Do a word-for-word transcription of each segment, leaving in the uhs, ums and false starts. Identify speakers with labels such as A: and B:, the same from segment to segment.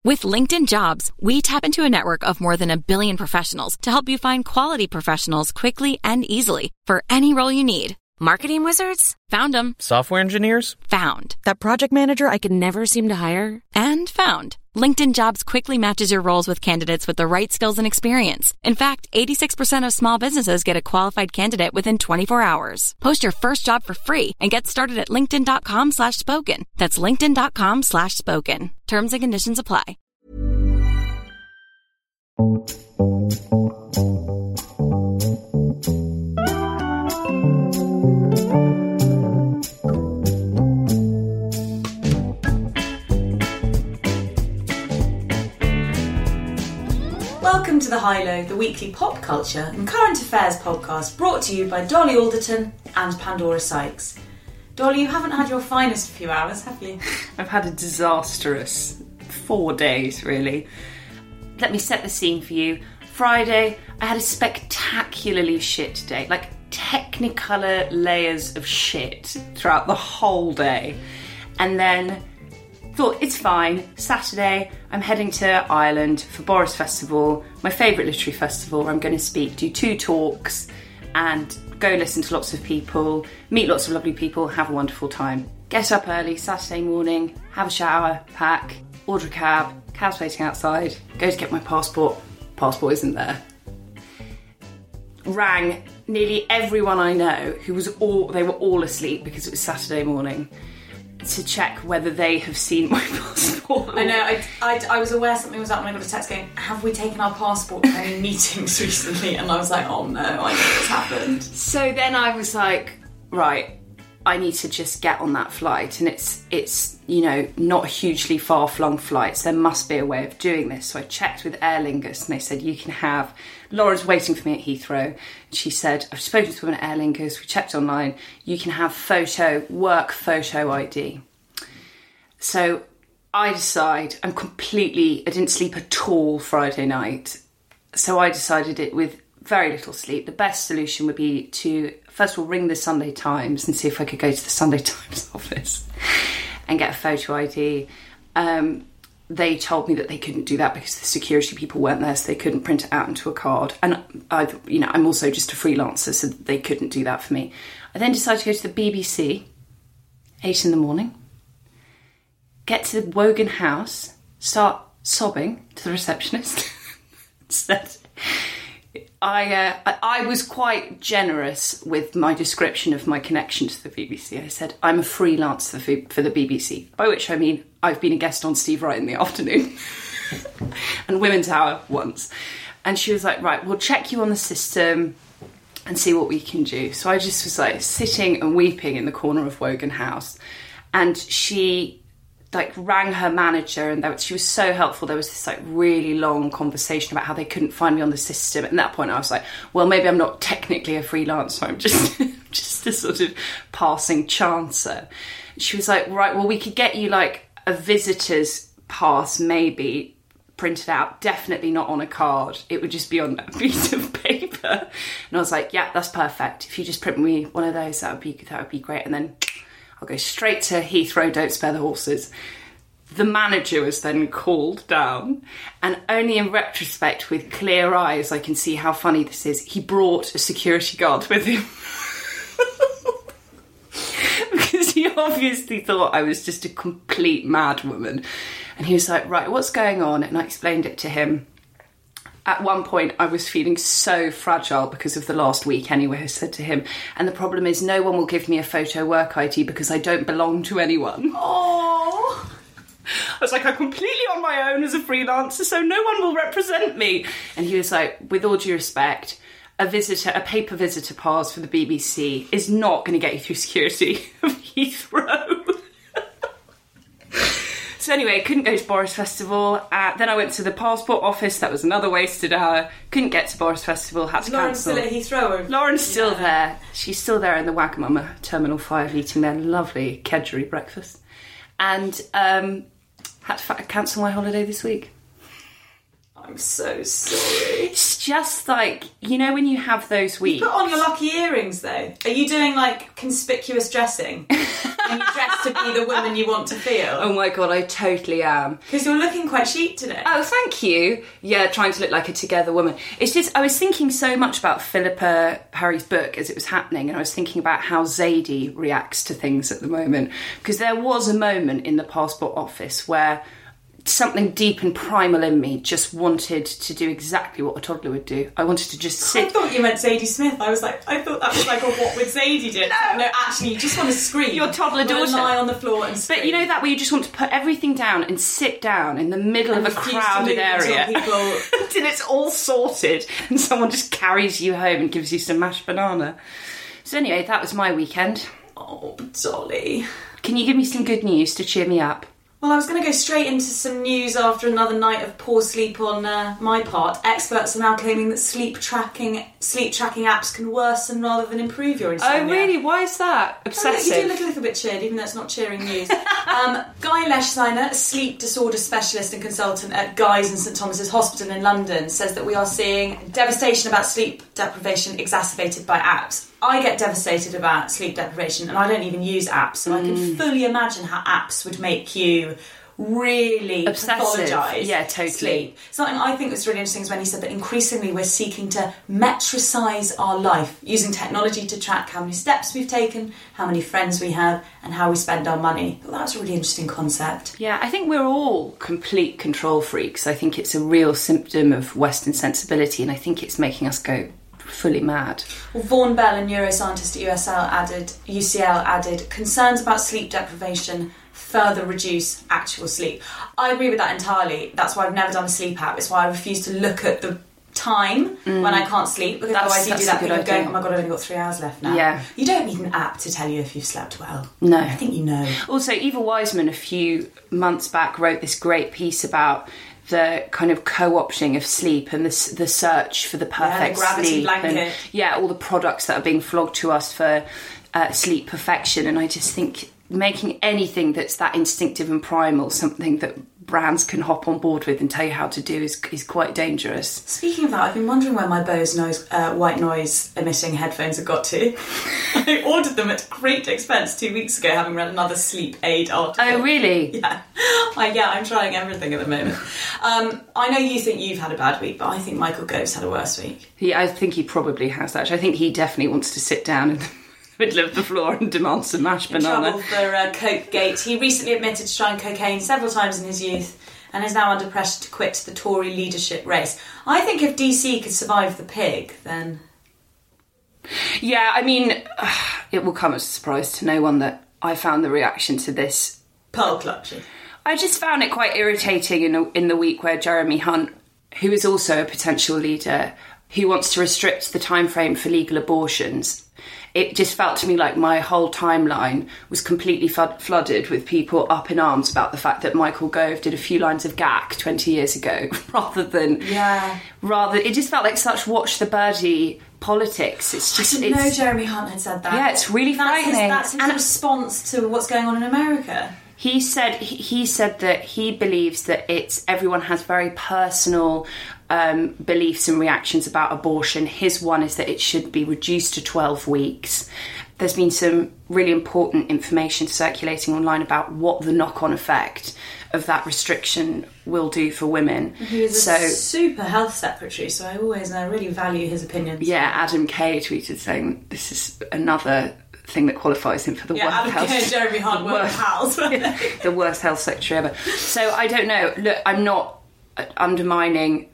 A: With LinkedIn Jobs, we tap into a network of more than a billion professionals to help you find quality professionals quickly and easily for any role you need. Marketing wizards? Found them.
B: Software engineers?
A: Found. That project manager I could never seem to hire? And found. LinkedIn Jobs quickly matches your roles with candidates with the right skills and experience. In fact, eighty-six percent of small businesses get a qualified candidate within twenty-four hours. Post your first job for free and get started at linkedin.com slash spoken. That's linkedin.com slash spoken. Terms and conditions apply.
C: Welcome to The High Low, the weekly pop culture and current affairs podcast brought to you by Dolly Alderton and Pandora Sykes. Dolly, you haven't had your finest few hours, have you?
D: I've had a disastrous four days, really. Let me set the scene for you. Friday, I had a spectacularly shit day. Like, technicolor layers of shit throughout the whole day. And then thought, it's fine. Saturday, I'm heading to Ireland for Boris Festival, my favourite literary festival, where I'm going to speak, do two talks, and go listen to lots of people, meet lots of lovely people, have a wonderful time. Get up early Saturday morning, have a shower, pack, order a cab, cab's waiting outside, go to get my passport, passport isn't there. Rang nearly everyone I know who was all, they were all asleep because it was Saturday morning, to check whether they have seen my passport.
C: I know, I, I, I was aware something was up and I got a text going, have we taken our passport to any meetings recently? And I was like, oh no, I know what's happened.
D: So then I was like, right, I need to just get on that flight. And it's, it's you know, not hugely far-flung flights. There must be a way of doing this. So I checked with Aer Lingus and they said, you can have... Lauren's waiting for me at Heathrow. She said, I've spoken to them at Aer Lingus, we checked online, you can have photo, work photo I D. So I decide, I'm completely, I didn't sleep at all Friday night. So I decided it with very little sleep. The best solution would be to, first of all, ring the Sunday Times and see if I could go to the Sunday Times office and get a photo I D. Um, they told me that they couldn't do that because the security people weren't there, so they couldn't print it out into a card. And I, you know, I'm also just a freelancer, so they couldn't do that for me. I then decided to go to the B B C, eight in the morning, get to the Wogan House, start sobbing to the receptionist. Said, I, uh, I I was quite generous with my description of my connection to the B B C. I said, I'm a freelancer for, for the B B C, by which I mean I've been a guest on Steve Wright in the afternoon and Women's Hour once. And she was like, right, we'll check you on the system and see what we can do. So I just was like sitting and weeping in the corner of Wogan House. And she like rang her manager and was, she was so helpful. There was this like really long conversation about how they couldn't find me on the system. And at that point I was like, well, maybe I'm not technically a freelancer. I'm just, just a sort of passing chancer. She was like, right, well, we could get you like a visitor's pass, maybe printed out, definitely not on a card. It would just be on a piece of paper. And I was like, yeah, that's perfect. If you just print me one of those, that would be, that would be great. And then I'll go straight to Heathrow, don't spare the horses. The manager was then called down, and only in retrospect, with clear eyes, I can see how funny this is. He brought a security guard with him. Because he obviously thought I was just a complete madwoman. And he was like, right, what's going on? And I explained it to him. At one point, I was feeling so fragile because of the last week anyway. I said to him, and the problem is no one will give me a photo work I D because I don't belong to anyone.
C: Oh,
D: I was like, I'm completely on my own as a freelancer, so no one will represent me. And he was like, with all due respect, a visitor, a paper visitor pass for the B B C is not going to get you through security of Heathrow. So anyway, couldn't go to Boris Festival. Uh, then I went to the passport office. That was another wasted hour. Couldn't get to Boris Festival. Had to
C: Lauren's
D: cancel.
C: Lauren's still at Heathrow.
D: Lauren's still
C: yeah.
D: there. She's still there in the Wagamama Terminal five eating their lovely kedgeree breakfast. And um, had to f- cancel my holiday this week.
C: I'm so sorry.
D: It's just like, you know when you have those weeks...
C: You put on your lucky earrings, though. Are you doing, like, conspicuous dressing? and you dress to be the woman you want to feel.
D: Oh my God, I totally am.
C: Because you're looking quite chic today.
D: Oh, thank you. Yeah, trying to look like a together woman. It's just, I was thinking so much about Philippa Harry's book as it was happening, and I was thinking about how Zadie reacts to things at the moment. Because there was a moment in the passport office where something deep and primal in me just wanted to do exactly what a toddler would do. I wanted to just sit.
C: I thought you meant Zadie Smith. I was like, I thought that was like a what would Zadie do? No, no, actually, you just want to scream.
D: Your toddler daughter.
C: Lie on the floor and scream.
D: But you know that where you just want to put everything down and sit down in the middle
C: and
D: of a crowded area
C: until people...
D: until it's all sorted and someone just carries you home and gives you some mashed banana. So anyway, that was my weekend.
C: Oh, Dolly.
D: Can you give me some good news to cheer me up?
C: Well, I was going to go straight into some news after another night of poor sleep on uh, my part. Experts are now claiming that sleep tracking sleep tracking apps can worsen rather than improve your insomnia.
D: Oh, really? Why is that? Obsessive.
C: Oh, you do look a little bit cheered, even though it's not cheering news. um, Guy Leschseiner, a sleep disorder specialist and consultant at Guy's and St Thomas's Hospital in London, says that we are seeing devastation about sleep deprivation exacerbated by apps. I get devastated about sleep deprivation and I don't even use apps, so mm. I can fully imagine how apps would make you really
D: obsessive.
C: Pathologise
D: yeah, totally.
C: Sleep. Something I think was really interesting is when he said that increasingly we're seeking to metricise our life, using technology to track how many steps we've taken, how many friends we have, and how we spend our money. Well, that's a really interesting concept.
D: Yeah, I think we're all complete control freaks. I think it's a real symptom of Western sensibility, and I think it's making us go fully mad.
C: Well, Vaughan Bell, a neuroscientist at U S L, added, U C L added, concerns about sleep deprivation further reduce actual sleep. I agree with that entirely. That's why I've never done a sleep app. It's why I refuse to look at the time mm. when I can't sleep, because
D: that's,
C: otherwise you do that thing of going, oh my God, I've only got three hours left now.
D: Yeah.
C: You don't need an app to tell you if you've slept well.
D: No.
C: I think you know.
D: Also, Eva Wiseman a few months back wrote this great piece about the kind of co-opting of sleep and the, the search for the perfect
C: yeah, the gravity
D: sleep.
C: Blanket.
D: And yeah, all the products that are being flogged to us for uh, sleep perfection. And I just think making anything that's that instinctive and primal something that brands can hop on board with and tell you how to do is, is quite dangerous. Speaking
C: of that, I've been wondering where my Bose noise, uh, white noise emitting headphones have got to. I ordered them at great expense two weeks ago, having read another sleep aid article.
D: Oh, really?
C: Yeah. I, yeah, I'm trying everything at the moment. Um, I know you think you've had a bad week, but I think Michael Gove's had a worse week.
D: He, I think he probably has, actually. I think he definitely wants to sit down and middle of the floor and demand some mashed
C: in
D: banana.
C: Trouble for uh, Coke Gate. He recently admitted to trying cocaine several times in his youth and is now under pressure to quit the Tory leadership race. I think if D C could survive the pig, then...
D: Yeah, I mean, it will come as a surprise to no one that I found the reaction to this...
C: pearl clutching.
D: I just found it quite irritating in, a, in the week where Jeremy Hunt, who is also a potential leader, who wants to restrict the time frame for legal abortions... It just felt to me like my whole timeline was completely flood- flooded with people up in arms about the fact that Michael Gove did a few lines of G A C twenty years ago, rather than...
C: Yeah.
D: Rather, it just felt like such watch the birdie politics. It's just...
C: I didn't
D: it's,
C: know Jeremy Hunt had said that.
D: Yeah, it's really
C: that's
D: frightening.
C: His, that's his
D: and
C: response to what's going on in America.
D: He said he, he said that he believes that it's everyone has very personal um, beliefs and reactions about abortion. His one is that it should be reduced to twelve weeks. There's been some really important information circulating online about what the knock-on effect of that restriction will do for women.
C: He is so, a super health secretary, so I always I really value his opinions.
D: Yeah, Adam Kay tweeted saying this is another thing that qualifies him for the
C: yeah,
D: worst
C: Adam
D: health.
C: Kay and Jeremy Hunt were pals.
D: The worst health secretary ever. So I don't know. Look, I'm not undermining.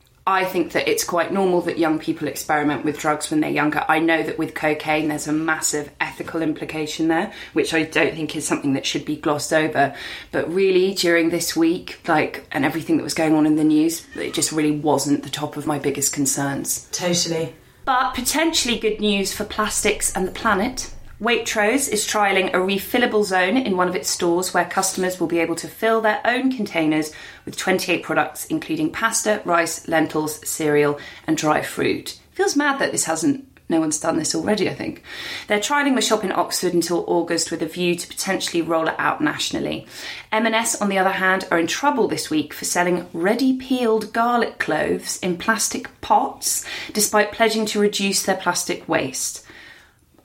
D: I think that it's quite normal that young people experiment with drugs when they're younger. I know that with cocaine there's a massive ethical implication there, which I don't think is something that should be glossed over. But really, during this week, like, and everything that was going on in the news, it just really wasn't the top of my biggest concerns.
C: Totally.
D: But potentially good news for plastics and the planet. Waitrose is trialling a refillable zone in one of its stores where customers will be able to fill their own containers with twenty-eight products, including pasta, rice, lentils, cereal and dry fruit. Feels mad that this hasn't, no one's done this already, I think. They're trialling the shop in Oxford until August with a view to potentially roll it out nationally. M and S, on the other hand, are in trouble this week for selling ready-peeled garlic cloves in plastic pots, despite pledging to reduce their plastic waste.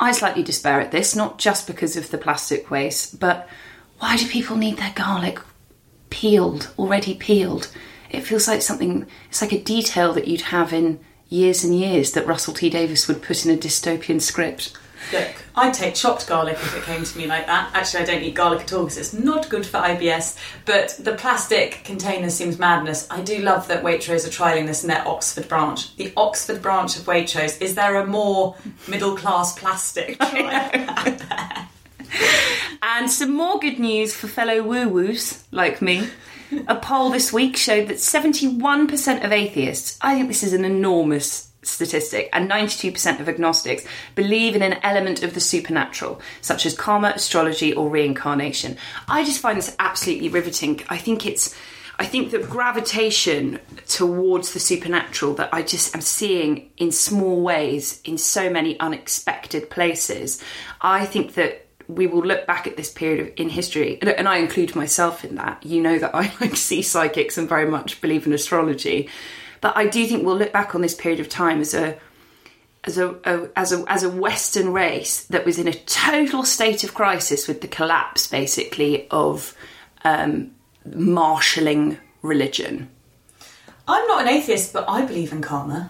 D: I slightly despair at this, not just because of the plastic waste, but why do people need their garlic peeled, already peeled? It feels like something, it's like a detail that you'd have in years and years that Russell T Davies would put in a dystopian script.
C: Look, I'd take chopped garlic if it came to me like that. Actually, I don't eat garlic at all because it's not good for I B S, but the plastic container seems madness. I do love that Waitrose are trialling this in their Oxford branch. The Oxford branch of Waitrose, is there a more middle-class plastic trial out there?
D: And some more good news for fellow woo-woos like me. A poll this week showed that seventy-one percent of atheists, I think this is an enormous statistic, and ninety-two percent of agnostics believe in an element of the supernatural, such as karma, astrology, or reincarnation. I just find this absolutely riveting. I think it's, I think that gravitation towards the supernatural that I just am seeing in small ways in so many unexpected places. I think that we will look back at this period of, in history, and I include myself in that. You know that I like see psychics and very much believe in astrology. But I do think we'll look back on this period of time as a as a, a as a as a Western race that was in a total state of crisis with the collapse, basically, of um, marshalling religion.
C: I'm not an atheist, but I believe in karma.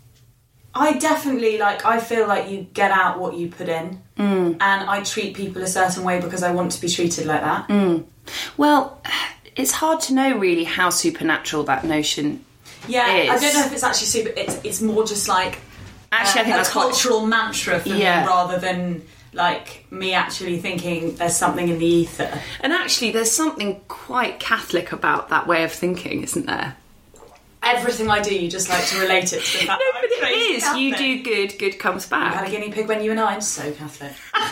C: I definitely, like, I feel like you get out what you put in, mm. and I treat people a certain way because I want to be treated like that.
D: Mm. Well, it's hard to know really how supernatural that notion
C: Yeah,
D: is.
C: I don't know if it's actually super. It's it's more just like
D: actually,
C: uh,
D: I think
C: a
D: that's
C: cultural
D: quite...
C: mantra for
D: yeah.
C: me, rather than like me actually thinking there's something in the ether.
D: And actually, there's something quite Catholic about that way of thinking, isn't there?
C: Everything I do, you just like to relate it to the fact
D: No,
C: that
D: but
C: I'm
D: it
C: crazy
D: is.
C: Catholic.
D: You do good, good comes
C: You
D: back.
C: had a guinea pig when you and I. I'm so Catholic.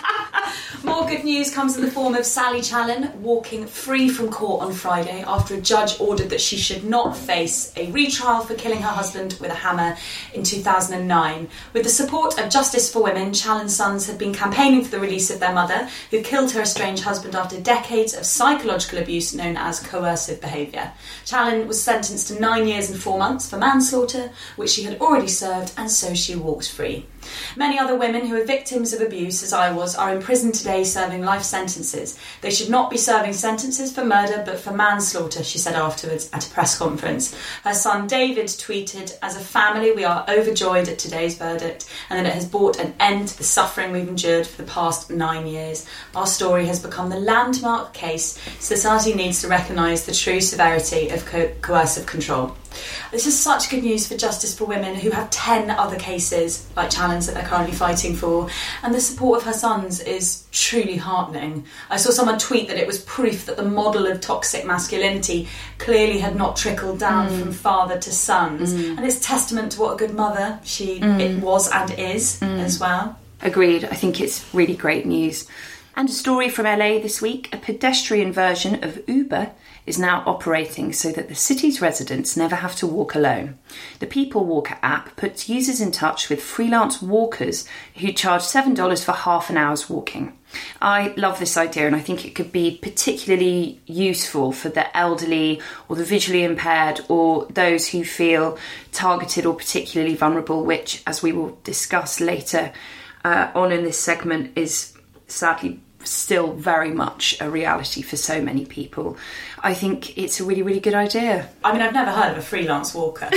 C: More good news comes in the form of Sally Challen walking free from court on Friday after a judge ordered that she should not face a retrial for killing her husband with a hammer in two thousand nine. With the support of Justice for Women, Challen's sons had been campaigning for the release of their mother, who killed her estranged husband after decades of psychological abuse known as coercive behaviour. Challen was sentenced to nine years and four months for manslaughter, which she had already served, and so she walks free. Many other women who are victims of abuse, as I was, are in prison today serving life sentences. They should not be serving sentences for murder, but for manslaughter, she said afterwards at a press conference. Her son David tweeted, "As a family, we are overjoyed at today's verdict, and that it has brought an end to the suffering we've endured for the past nine years. Our story has become the landmark case. Society needs to recognise the true severity of co- coercive control." This is such good news for Justice for Women, who have ten other cases like Challen's that they're currently fighting for, and the support of her sons is truly heartening. I saw someone tweet that it was proof that the model of toxic masculinity clearly had not trickled down mm. from father to sons, mm. and it's testament to what a good mother she mm. it was and is mm. as well.
D: Agreed. I think it's really great news. And a story from L A this week: a pedestrian version of Uber is now operating so that the city's residents never have to walk alone. The People Walker app puts users in touch with freelance walkers who charge seven dollars for half an hour's walking. I love this idea, and I think it could be particularly useful for the elderly or the visually impaired or those who feel targeted or particularly vulnerable, which, as we will discuss later uh, on in this segment, is sadly still very much a reality for so many people. I think it's a really, really good idea.
C: I mean, I've never heard of a freelance walker.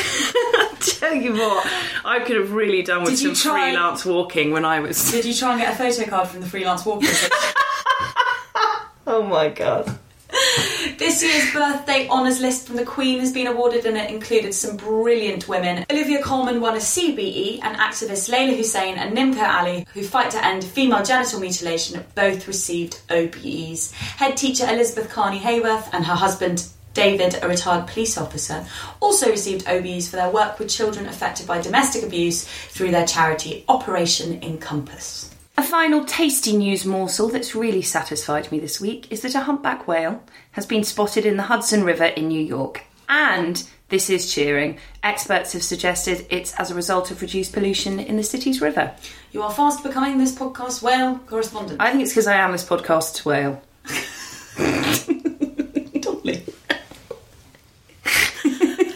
D: Tell you what, I could have really done with some try, freelance walking when I was...
C: Did you try and get a photo card from the freelance walker?
D: Oh my God.
C: This year's birthday honours list from the Queen has been awarded, and it included some brilliant women. Olivia Colman won a C B E, and activists Layla Hussein and Nimco Ali, who fight to end female genital mutilation, both received O B Es. Head teacher Elizabeth Carney Hayworth and her husband David, a retired police officer, also received O B Es for their work with children affected by domestic abuse through their charity Operation Encompass.
D: A final tasty news morsel that's really satisfied me this week is that a humpback whale has been spotted in the Hudson River in New York. And, this is cheering, experts have suggested it's as a result of reduced pollution in the city's river.
C: You are fast becoming this podcast whale correspondent.
D: I think it's because I am this podcast's whale.
C: Totally. On a more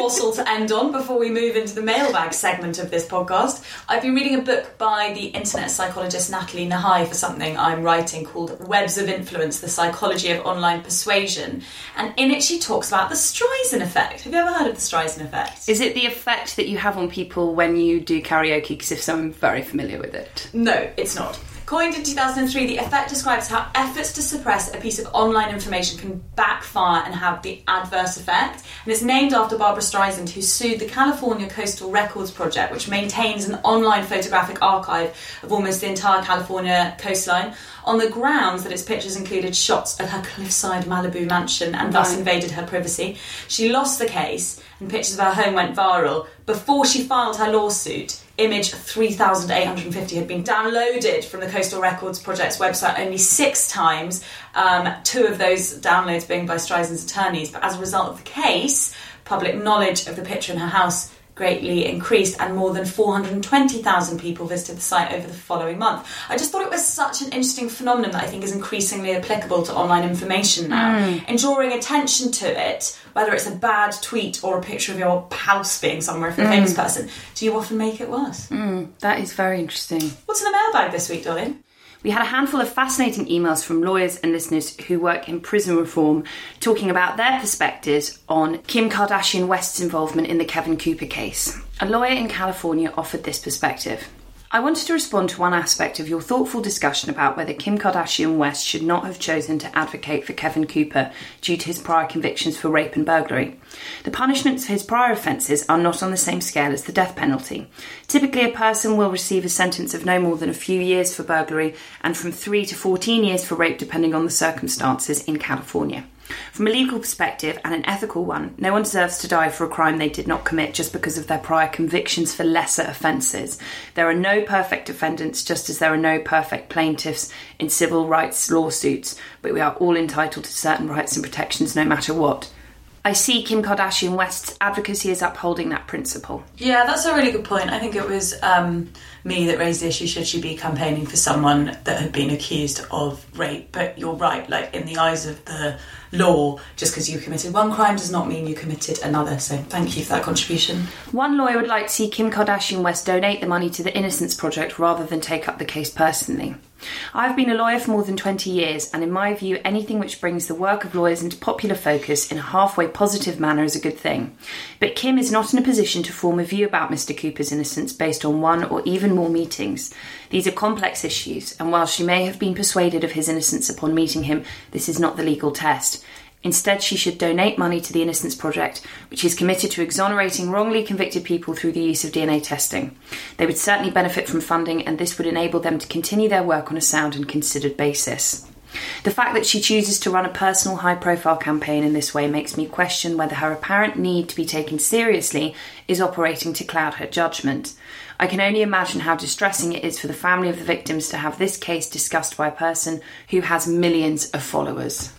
C: morsel to end on before we move into the mailbag segment of this podcast. I've been reading a book by the internet psychologist Natalie Nahai for something I'm writing called Webs of Influence, The Psychology of Online Persuasion. And in it she talks about the Streisand effect. Have you ever heard of the Streisand effect?
D: Is it the effect that you have on people when you do karaoke? Because if so, I'm very familiar with it.
C: No, it's not. Coined in two thousand three, the effect describes how efforts to suppress a piece of online information can backfire and have the adverse effect. And it's named after Barbra Streisand, who sued the California Coastal Records Project, which maintains an online photographic archive of almost the entire California coastline, on the grounds that its pictures included shots of her cliffside Malibu mansion and thus invaded her privacy. She lost the case and pictures of her home went viral. Before she filed her lawsuit, image three thousand eight hundred fifty had been downloaded from the Coastal Records Project's website only six times, um, two of those downloads being by Streisand's attorneys. But as a result of the case, public knowledge of the picture in her house greatly increased, and more than four hundred twenty thousand people visited the site over the following month. I just thought it was such an interesting phenomenon that I think is increasingly applicable to online information now. Mm. And drawing attention to it, whether it's a bad tweet or a picture of your house being somewhere for a mm. famous person, do you often make it worse?
D: Mm, that is very interesting.
C: What's in the mailbag this week, Dolly?
D: We had a handful of fascinating emails from lawyers and listeners who work in prison reform talking about their perspectives on Kim Kardashian West's involvement in the Kevin Cooper case. A lawyer in California offered this perspective. I wanted to respond to one aspect of your thoughtful discussion about whether Kim Kardashian West should not have chosen to advocate for Kevin Cooper due to his prior convictions for rape and burglary. The punishments for his prior offences are not on the same scale as the death penalty. Typically, a person will receive a sentence of no more than a few years for burglary and from three to fourteen years for rape, depending on the circumstances in California. From a legal perspective and an ethical one, no one deserves to die for a crime they did not commit just because of their prior convictions for lesser offences. There are no perfect defendants, just as there are no perfect plaintiffs in civil rights lawsuits, but we are all entitled to certain rights and protections no matter what. I see Kim Kardashian West's advocacy as upholding that principle.
C: Yeah, that's a really good point. I think it was um, me that raised the issue, should she be campaigning for someone that had been accused of rape? But you're right, like in the eyes of the law, just because you committed one crime does not mean you committed another. So thank you for that contribution.
D: One lawyer would like to see Kim Kardashian West donate the money to the Innocence Project rather than take up the case personally. I've been a lawyer for more than twenty years, and in my view, anything which brings the work of lawyers into popular focus in a halfway positive manner is a good thing. But Kim is not in a position to form a view about Mister Cooper's innocence based on one or even more meetings. These are complex issues, and while she may have been persuaded of his innocence upon meeting him, this is not the legal test. Instead, she should donate money to the Innocence Project, which is committed to exonerating wrongly convicted people through the use of D N A testing. They would certainly benefit from funding, and this would enable them to continue their work on a sound and considered basis. The fact that she chooses to run a personal high-profile campaign in this way makes me question whether her apparent need to be taken seriously is operating to cloud her judgment. I can only imagine how distressing it is for the family of the victims to have this case discussed by a person who has millions of followers.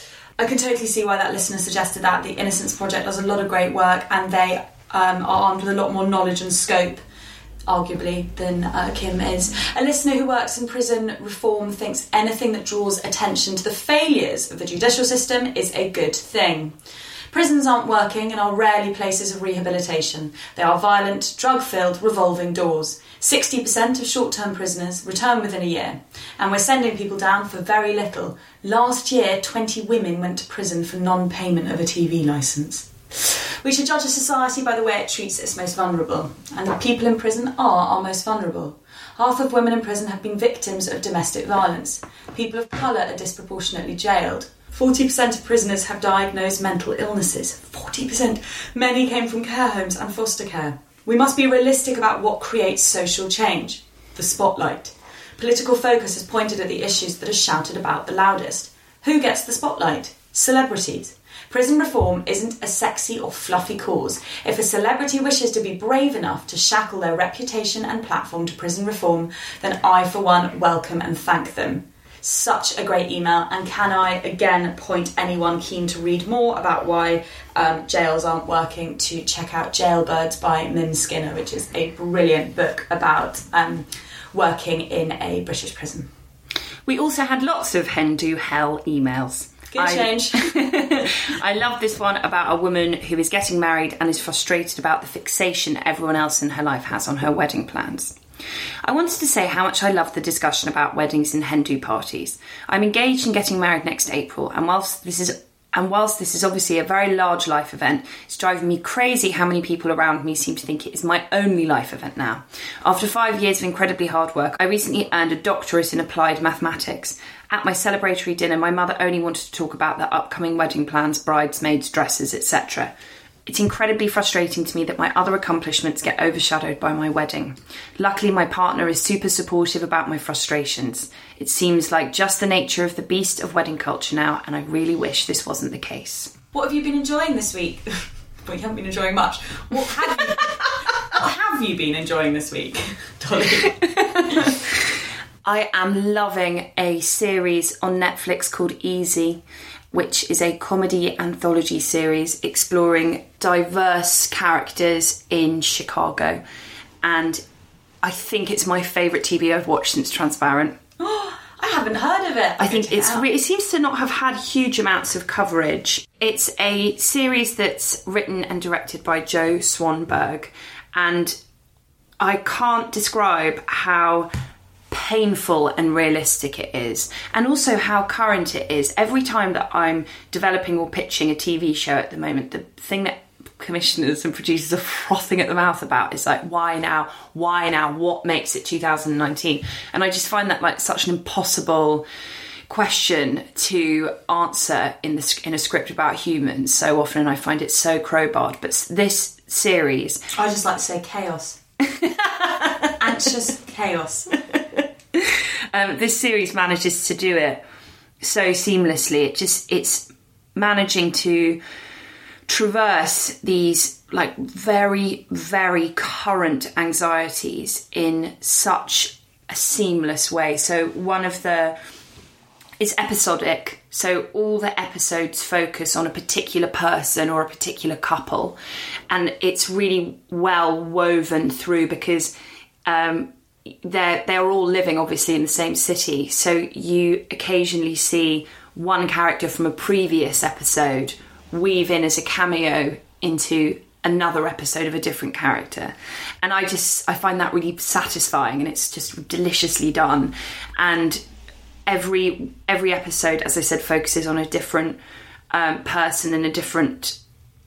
C: I can totally see why that listener suggested that. The Innocence Project does a lot of great work, and they um, are armed with a lot more knowledge and scope, arguably, than uh, Kim is. A listener who works in prison reform thinks anything that draws attention to the failures of the judicial system is a good thing. Prisons aren't working and are rarely places of rehabilitation. They are violent, drug-filled, revolving doors. sixty percent of short-term prisoners return within a year, and we're sending people down for very little. Last year, twenty women went to prison for non-payment of a T V licence. We should judge a society by the way it treats its most vulnerable, and the people in prison are our most vulnerable. Half of women in prison have been victims of domestic violence. People of colour are disproportionately jailed. forty percent of prisoners have diagnosed mental illnesses. forty percent. Many came from care homes and foster care. We must be realistic about what creates social change. The spotlight. Political focus has pointed at the issues that are shouted about the loudest. Who gets the spotlight? Celebrities. Prison reform isn't a sexy or fluffy cause. If a celebrity wishes to be brave enough to shackle their reputation and platform to prison reform, then I, for one, welcome and thank them. Such a great email, and can I again point anyone keen to read more about why um, jails aren't working to check out Jailbirds by Mim Skinner, which is a brilliant book about um, working in a British prison.
D: We also had lots of Hen Do Hell emails.
C: Good
D: I,
C: change.
D: I love this one about a woman who is getting married and is frustrated about the fixation everyone else in her life has on her wedding plans. I wanted to say how much I love the discussion about weddings and Hindu parties. I'm engaged and getting married next April, and whilst this is And whilst this is obviously a very large life event, it's driving me crazy how many people around me seem to think it is my only life event now. After five years of incredibly hard work, I recently earned a doctorate in applied mathematics. At my celebratory dinner, my mother only wanted to talk about the upcoming wedding plans, bridesmaids, dresses, et cetera. It's incredibly frustrating to me that my other accomplishments get overshadowed by my wedding. Luckily, my partner is super supportive about my frustrations. It seems like just the nature of the beast of wedding culture now, and I really wish this wasn't the case.
C: What have you been enjoying this week? Well, you haven't been enjoying much. What have you, what have you been enjoying this week, Dolly?
D: I am loving a series on Netflix called Easy, which is a comedy anthology series exploring diverse characters in Chicago. And I think it's my favourite T V I've watched since Transparent.
C: Oh, I haven't heard of it.
D: I think it's it, it seems to not have had huge amounts of coverage. It's a series that's written and directed by Joe Swanberg. And I can't describe how painful and realistic it is, and also how current it is. Every time that I'm developing or pitching a T V show at the moment, the thing that commissioners and producers are frothing at the mouth about is like, why now? Why now? What makes it two thousand nineteen? And I just find that like such an impossible question to answer in the in a script about humans so often, and I find it so crowbarred. But this series,
C: I just like to say chaos. Anxious chaos.
D: Um, this series manages to do it so seamlessly. It just it's managing to traverse these like very, very current anxieties in such a seamless way. So one of the it's episodic, so all the episodes focus on a particular person or a particular couple, and it's really well woven through because um they're they're all living obviously in the same city, so you occasionally see one character from a previous episode weave in as a cameo into another episode of a different character, and I just I find that really satisfying, and it's just deliciously done. And every every episode, as I said, focuses on a different um, person and a different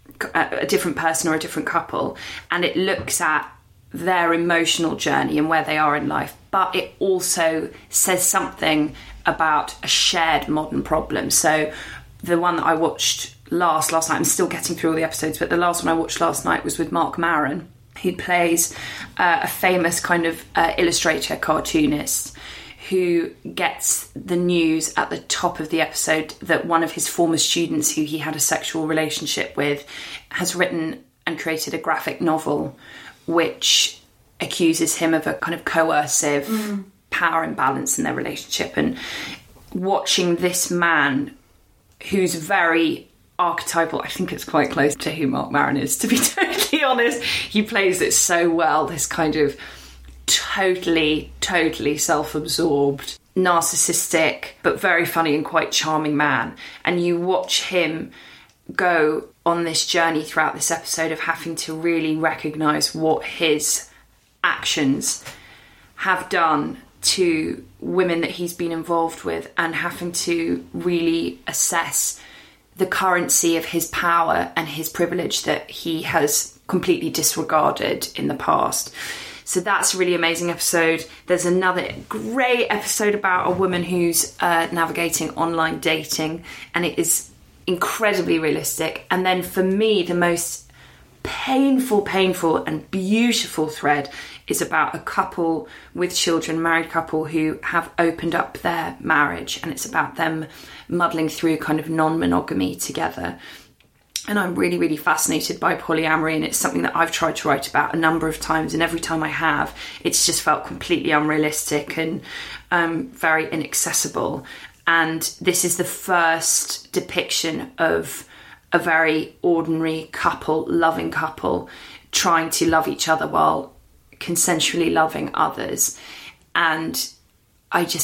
D: a different person or a different couple, and it looks at their emotional journey and where they are in life, but it also says something about a shared modern problem. So the one that I watched last last night, I'm still getting through all the episodes, but the last one I watched last night was with Mark Maron, who plays uh, a famous kind of uh, illustrator cartoonist who gets the news at the top of the episode that one of his former students who he had a sexual relationship with has written and created a graphic novel which accuses him of a kind of coercive mm. power imbalance in their relationship. And watching this man, who's very archetypal, I think it's quite close to who Mark Maron is, to be totally honest. He plays it so well, this kind of totally, totally self-absorbed, narcissistic, but very funny and quite charming man. And you watch him go on this journey throughout this episode of having to really recognise what his actions have done to women that he's been involved with, and having to really assess the currency of his power and his privilege that he has completely disregarded in the past. So that's a really amazing episode. There's another great episode about a woman who's uh, navigating online dating, and it is incredibly realistic. And then for me, the most painful, painful and beautiful thread is about a couple with children, married couple who have opened up their marriage, and it's about them muddling through kind of non-monogamy together. And I'm really, really fascinated by polyamory, and it's something that I've tried to write about a number of times, and every time I have, it's just felt completely unrealistic and um, very inaccessible. And this is the first depiction of a very ordinary couple, loving couple, trying to love each other while consensually loving others. And I just,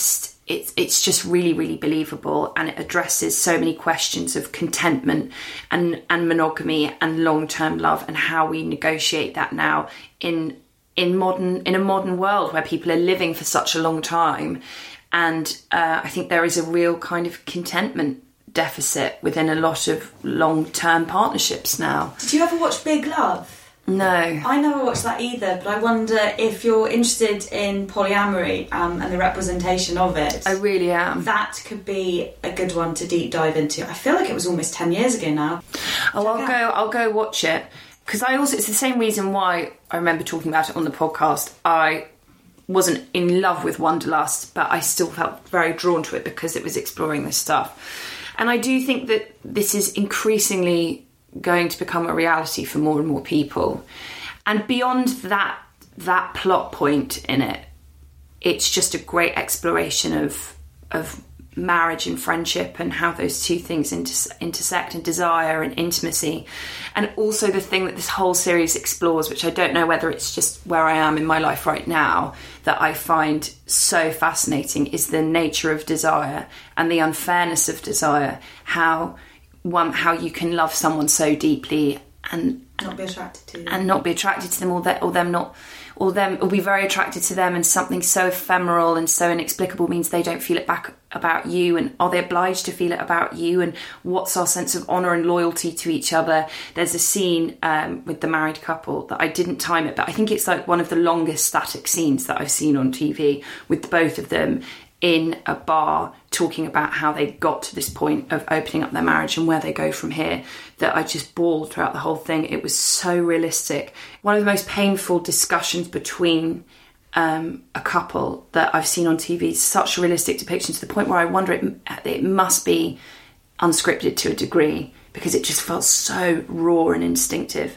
D: it's it's just really, really believable, and it addresses so many questions of contentment and, and monogamy and long-term love, and how we negotiate that now in in modern in a modern world where people are living for such a long time. And uh, I think there is a real kind of contentment deficit within a lot of long-term partnerships now.
C: Did you ever watch Big Love?
D: No.
C: I never watched that either, but I wonder if you're interested in polyamory um, and the representation of it.
D: I really am.
C: That could be a good one to deep dive into. I feel like it was almost ten years ago now.
D: Oh, I'll go, I'll go watch it. Because I also, it's the same reason why I remember talking about it on the podcast. I wasn't in love with Wanderlust, but I still felt very drawn to it because it was exploring this stuff. And I do think that this is increasingly going to become a reality for more and more people. And beyond that that plot point in it, it's just a great exploration of of marriage and friendship, and how those two things inter- intersect, and desire and intimacy. And also the thing that this whole series explores, which I don't know whether it's just where I am in my life right now, that I find so fascinating, is the nature of desire and the unfairness of desire. How one, how you can love someone so deeply and
C: not be attracted to them,
D: and not be attracted to them, or that, or them not, or them, or be very attracted to them, and something so ephemeral and so inexplicable means they don't feel it back about you, and are they obliged to feel it about you? And what's our sense of honour and loyalty to each other? There's a scene um, with the married couple that I didn't time it, but I think it's like one of the longest static scenes that I've seen on T V, with both of them in a bar talking about how they got to this point of opening up their marriage and where they go from here, that I just bawled throughout the whole thing. It was so realistic. One of the most painful discussions between um, a couple that I've seen on T V. Such a realistic depiction, to the point where I wonder it, it must be unscripted to a degree, because it just felt so raw and instinctive.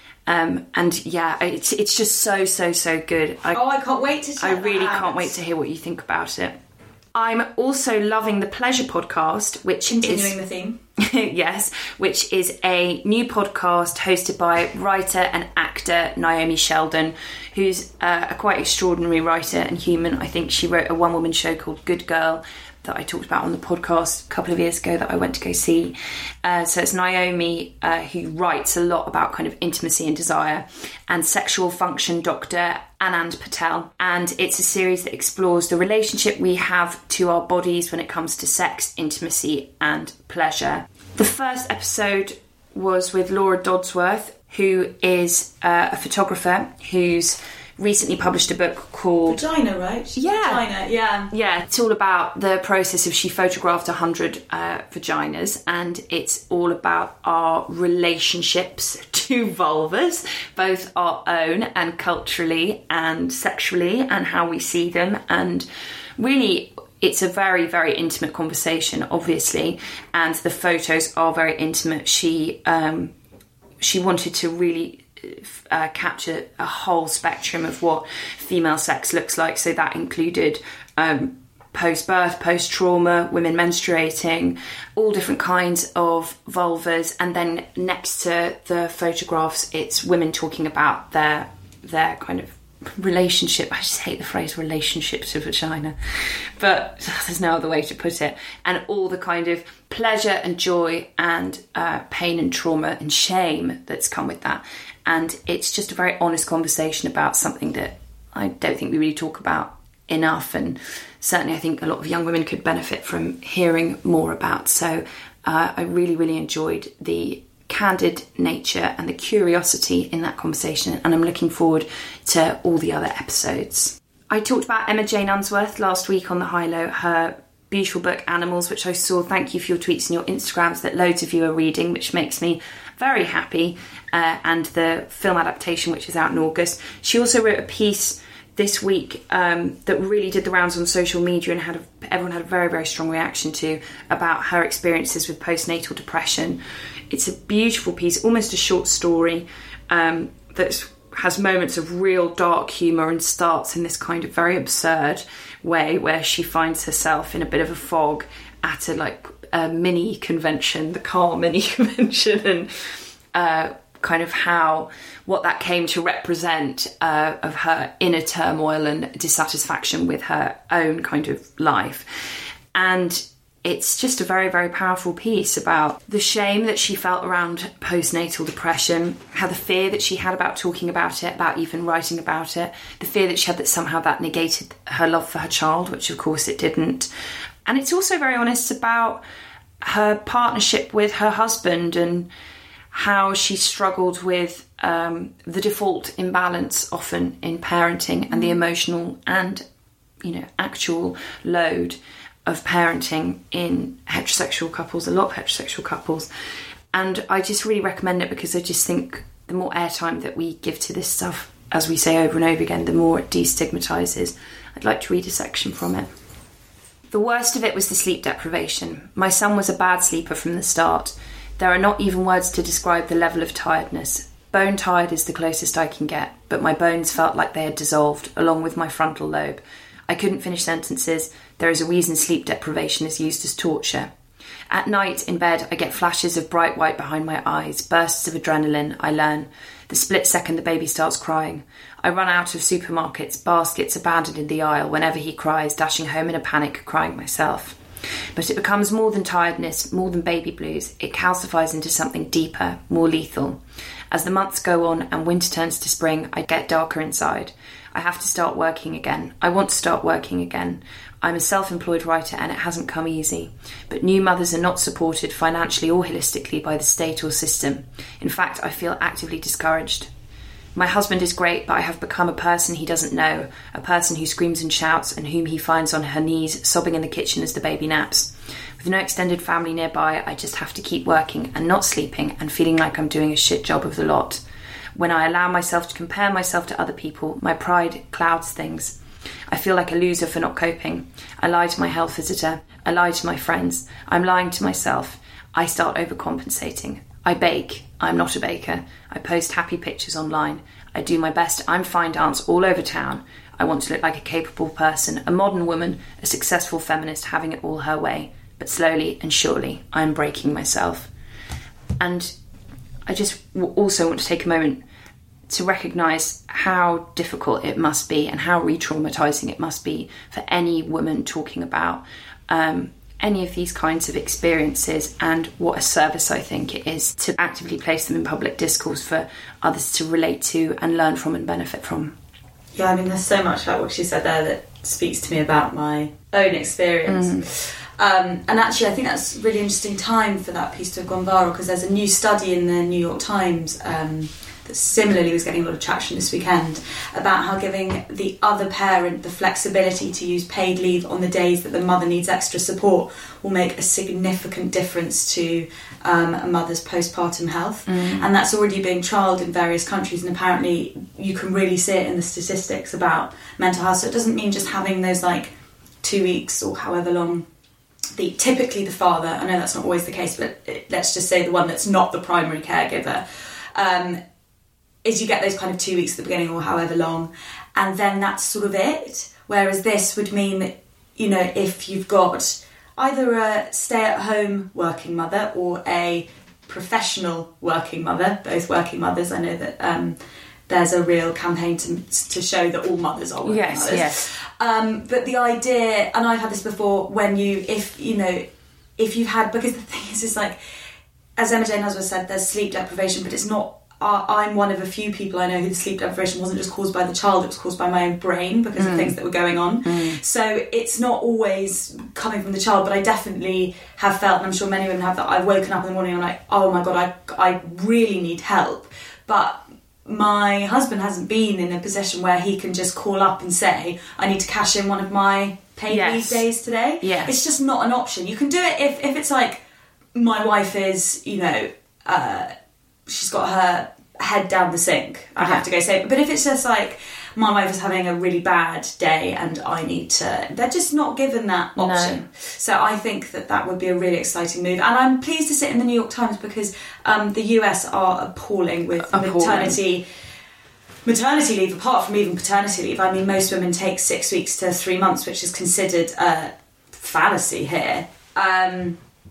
D: Um, and yeah, it's it's just so, so, so good. I,
C: oh, I can't wait to check
D: I really
C: that out.
D: can't wait to hear what you think about it. I'm also loving the Pleasure Podcast, which
C: Continuing
D: is...
C: the theme.
D: yes, which is a new podcast hosted by writer and actor Naomi Sheldon, who's uh, a quite extraordinary writer and human. I think she wrote a one-woman show called Good Girl that I talked about on the podcast a couple of years ago that I went to go see. Uh, so it's Naomi uh, who writes a lot about kind of intimacy and desire, and sexual function doctor Anand Patel. And it's a series that explores the relationship we have to our bodies when it comes to sex, intimacy and pleasure. The first episode was with Laura Dodsworth, who is uh, a photographer who's recently published a book called...
C: Vagina, right?
D: Yeah.
C: Vagina, yeah.
D: Yeah, it's all about the process of, she photographed one hundred uh, vaginas, and it's all about our relationships to vulvas, both our own and culturally and sexually, and how we see them. And really, it's a very, very intimate conversation, obviously, and the photos are very intimate. She, um, she wanted to really... Uh, capture a whole spectrum of what female sex looks like. So that included um, post-birth, post-trauma, women menstruating, all different kinds of vulvas. And then next to the photographs, it's women talking about their their kind of relationship. I just hate the phrase relationship to vagina, but there's no other way to put it. And all the kind of pleasure and joy and uh, pain and trauma and shame that's come with that. And it's just a very honest conversation about something that I don't think we really talk about enough. And certainly I think a lot of young women could benefit from hearing more about. So uh, I really, really enjoyed the candid nature and the curiosity in that conversation. And I'm looking forward to all the other episodes. I talked about Emma Jane Unsworth last week on the High Low, her beautiful book Animals, which I saw, thank you for your tweets and your Instagrams, that loads of you are reading, which makes me very happy, uh, and the film adaptation, which is out in August. She also wrote a piece this week um, that really did the rounds on social media and had a, everyone had a very, very strong reaction to, about her experiences with postnatal depression. It's a beautiful piece, almost a short story, um, that has moments of real dark humour and starts in this kind of very absurd way where she finds herself in a bit of a fog at a like a mini convention, the Car Mini Convention, and uh, kind of how, what that came to represent uh, of her inner turmoil and dissatisfaction with her own kind of life. And it's just a very, very powerful piece about the shame that she felt around postnatal depression, how the fear that she had about talking about it, about even writing about it, the fear that she had that somehow that negated her love for her child, which of course it didn't. And it's also very honest about her partnership with her husband and how she struggled with um, the default imbalance often in parenting and the emotional and, you know, actual load of parenting in heterosexual couples, a lot of heterosexual couples. And I just really recommend it because I just think the more airtime that we give to this stuff, as we say over and over again, the more it destigmatises. I'd like to read a section from it. The worst of it was the sleep deprivation. My son was a bad sleeper from the start. There are not even words to describe the level of tiredness. Bone tired is the closest I can get, but my bones felt like they had dissolved, along with my frontal lobe. I couldn't finish sentences. There is a reason sleep deprivation is used as torture. At night, in bed, I get flashes of bright white behind my eyes, bursts of adrenaline, I learn. The split second the baby starts crying. I run out of supermarkets, baskets abandoned in the aisle whenever he cries, dashing home in a panic, crying myself. But it becomes more than tiredness, more than baby blues. It calcifies into something deeper, more lethal. As the months go on and winter turns to spring, I get darker inside. I have to start working again. I want to start working again. I'm a self-employed writer and it hasn't come easy. But new mothers are not supported financially or holistically by the state or system. In fact, I feel actively discouraged. My husband is great, but I have become a person he doesn't know, a person who screams and shouts and whom he finds on her knees, sobbing in the kitchen as the baby naps. With no extended family nearby, I just have to keep working and not sleeping and feeling like I'm doing a shit job of the lot. When I allow myself to compare myself to other people, my pride clouds things. I feel like a loser for not coping. I lie to my health visitor. I lie to my friends. I'm lying to myself. I start overcompensating. I bake. I'm not a baker. I post happy pictures online. I do my best I'm fine dance all over town. I want to look like a capable person, a modern woman, a successful feminist having it all her way. But slowly and surely, I'm breaking myself. And I just also want to take a moment to recognise how difficult it must be and how re-traumatising it must be for any woman talking about um, any of these kinds of experiences, and what a service I think it is to actively place them in public discourse for others to relate to and learn from and benefit from.
C: Yeah, I mean, there's so much about what she said there that speaks to me about my own experience. Mm. Um, and actually, I think that's a really interesting time for that piece to have gone viral, because there's a new study in the New York Times um, that similarly was getting a lot of traction this weekend about how giving the other parent the flexibility to use paid leave on the days that the mother needs extra support will make a significant difference to um, a mother's postpartum health. Mm. And that's already being trialled in various countries, and apparently you can really see it in the statistics about mental health. So it doesn't mean just having those like two weeks or however long. The, typically the father, I know that's not always the case, but it, let's just say the one that's not the primary caregiver, um, is you get those kind of two weeks at the beginning or however long, and then that's sort of it. Whereas this would mean that, you know, if you've got either a stay-at-home working mother or a professional working mother, both working mothers, I know that um, there's a real campaign to to show that all mothers are working
D: yes,
C: mothers.
D: Yes,
C: um, but the idea, and I've had this before, when you, if, you know, if you've had, because the thing is, is like, as Emma Jane Hasworth said, there's sleep deprivation, but it's not, uh, I'm one of a few people I know who the sleep deprivation wasn't just caused by the child, it was caused by my own brain because mm. of things that were going on. Mm. So it's not always coming from the child, but I definitely have felt, and I'm sure many women have, that I've woken up in the morning and I'm like, oh my God, I, I really need help. But my husband hasn't been in a position where he can just call up and say, I need to cash in one of my paid
D: yes.
C: leave days today.
D: Yes.
C: It's just not an option. You can do it if, if it's like, my wife is, you know, uh, she's got her head down the sink, I have to go save. But if it's just like, my wife is having a really bad day and I need to, they're just not given that option. No. So I think that that would be a really exciting move. And I'm pleased to sit in the New York Times because um, the U S are appalling with appalling. maternity maternity leave, apart from even paternity leave. I mean, most women take six weeks to three months, which is considered a fallacy here. Um,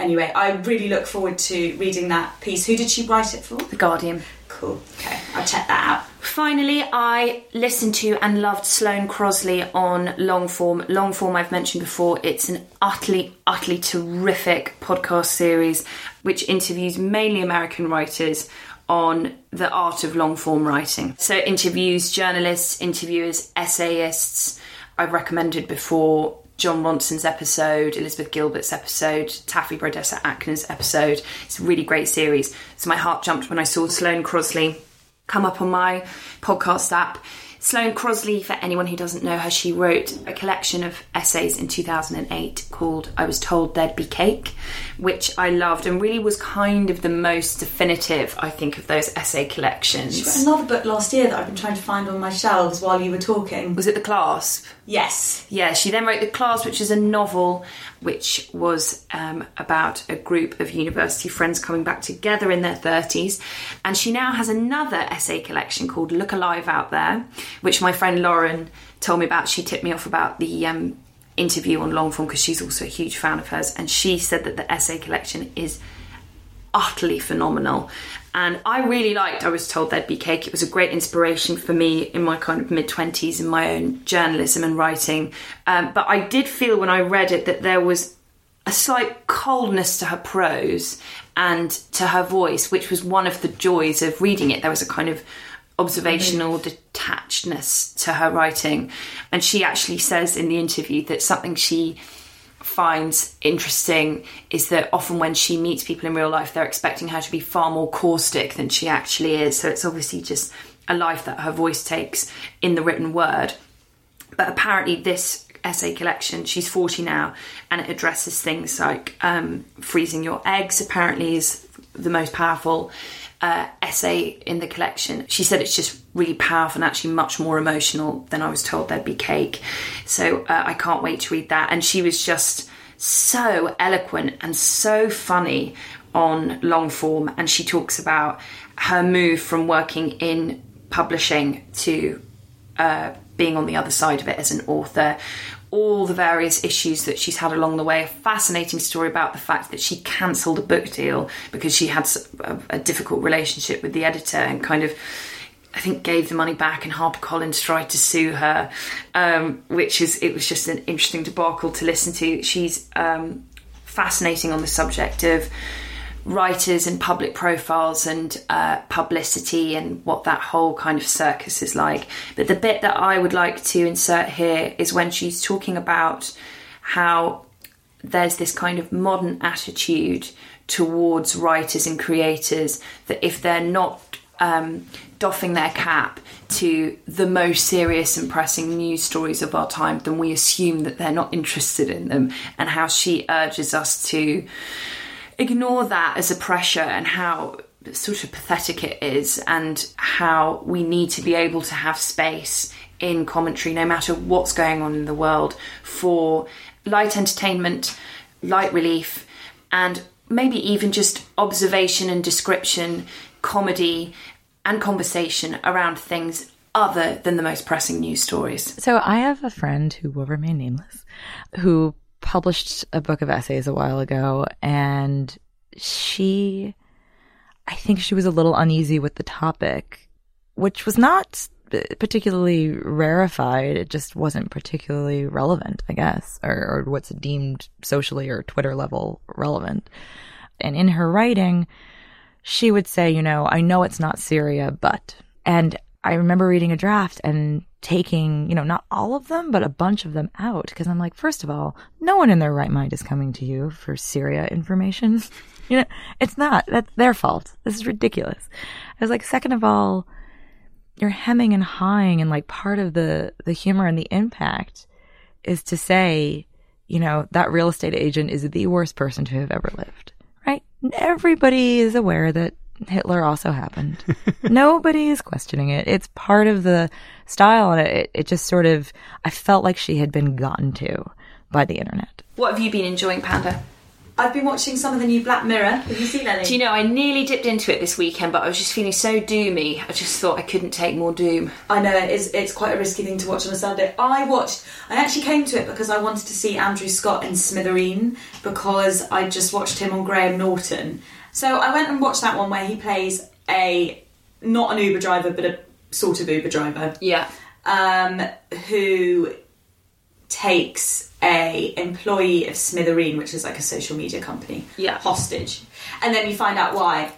C: Anyway, I really look forward to reading that piece. Who did she write it for?
D: The Guardian.
C: Cool. Okay, I'll check that out.
D: Finally, I listened to and loved Sloane Crosley on Longform. Longform, I've mentioned before, it's an utterly, utterly terrific podcast series which interviews mainly American writers on the art of long-form writing. So it interviews journalists, interviewers, essayists. I've recommended before John Ronson's episode, Elizabeth Gilbert's episode, Taffy Brodesser-Akner's episode. It's a really great series. So my heart jumped when I saw Sloane Crosley come up on my podcast app. Sloane Crosley, for anyone who doesn't know her, she wrote a collection of essays in two thousand eight called I Was Told There'd Be Cake, which I loved and really was kind of the most definitive, I think, of those essay collections.
C: She wrote another book last year that I've been trying to find on my shelves while you were talking.
D: Was it The Clasp?
C: Yes.
D: Yeah, she then wrote The Clasp, which is a novel which was um, about a group of university friends coming back together in their thirties. And she now has another essay collection called Look Alive Out There, which my friend Lauren told me about. She tipped me off about the um, interview on Longform because she's also a huge fan of hers. And she said that the essay collection is utterly phenomenal. And I really liked I Was Told There'd Be Cake. It was a great inspiration for me in my kind of mid-twenties in my own journalism and writing. Um, but I did feel when I read it that there was a slight coldness to her prose and to her voice, which was one of the joys of reading it. There was a kind of observational detachedness to her writing. And she actually says in the interview that something she finds interesting is that often when she meets people in real life, they're expecting her to be far more caustic than she actually is. So it's obviously just a life that her voice takes in the written word. But apparently this essay collection, she's forty now, and it addresses things like um, freezing your eggs, apparently is the most powerful uh, essay in the collection. She said it's just really powerful and actually much more emotional than I Was Told There'd Be Cake. So uh, I can't wait to read that. And she was just so eloquent and so funny on Longform. And she talks about her move from working in publishing to uh, being on the other side of it as an author, all the various issues that she's had along the way. A fascinating story about the fact that she cancelled a book deal because she had a, a difficult relationship with the editor and kind of, I think, gave the money back, and HarperCollins tried to sue her, um, which is, it was just an interesting debacle to listen to. She's um, fascinating on the subject of writers and public profiles and uh, publicity and what that whole kind of circus is like. But the bit that I would like to insert here is when she's talking about how there's this kind of modern attitude towards writers and creators that if they're not um, doffing their cap to the most serious and pressing news stories of our time, then we assume that they're not interested in them, and how she urges us to ignore that as a pressure and how sort of pathetic it is, and how we need to be able to have space in commentary, no matter what's going on in the world, for light entertainment, light relief, and maybe even just observation and description, comedy and conversation around things other than the most pressing news stories.
B: So I have a friend who will remain nameless, who published a book of essays a while ago, and she, I think she was a little uneasy with the topic, which was not particularly rarefied. It just wasn't particularly relevant, I guess, or, or what's deemed socially or Twitter level relevant. And in her writing, she would say, you know, I know it's not Syria, but, and I remember reading a draft and taking, you know, not all of them, but a bunch of them out. Because I'm like, first of all, no one in their right mind is coming to you for Syria information. You know, it's not. That's their fault. This is ridiculous. I was like, second of all, you're hemming and hawing, and like part of the, the humor and the impact is to say, you know, that real estate agent is the worst person to have ever lived, right? Everybody is aware that Hitler also happened. Nobody is questioning it. It's part of the style, and it, it just sort of, I felt like she had been gotten to by the internet.
D: What have you been enjoying, Panda?
C: I've been watching some of the new Black Mirror. Have you seen any?
D: Do you know, I nearly dipped into it this weekend, but I was just feeling so doomy. I just thought I couldn't take more doom.
C: I know, it's, it's quite a risky thing to watch on a Sunday. I watched, I actually came to it because I wanted to see Andrew Scott in Smithereen, because I just watched him on Graham Norton. So I went and watched that one where he plays a, not an Uber driver, but a sort of Uber driver.
D: Yeah.
C: Um, who takes a employee of Smithereen, which is like a social media company,
D: yeah.
C: hostage. And then you find out why.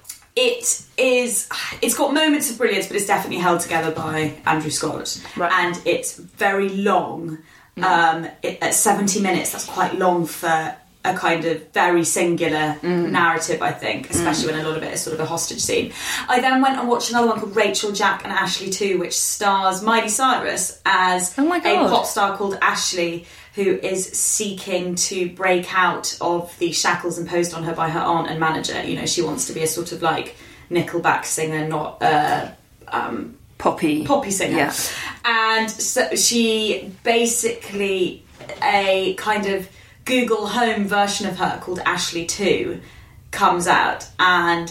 C: It is, it's got moments of brilliance, but it's definitely held together by Andrew Scott.
D: Right.
C: And it's very long. Mm. Um, it, at seventy minutes, that's quite long for a kind of very singular mm. narrative, I think, especially mm. when a lot of it is sort of a hostage scene. I then went and watched another one called Rachel, Jack and Ashley two, which stars Miley Cyrus as
D: oh my God.
C: a pop star called Ashley, who is seeking to break out of the shackles imposed on her by her aunt and manager. You know, she wants to be a sort of like Nickelback singer, not a um,
D: poppy
C: poppy singer.
D: Yeah.
C: And so she basically, a kind of Google Home version of her called Ashley two comes out, and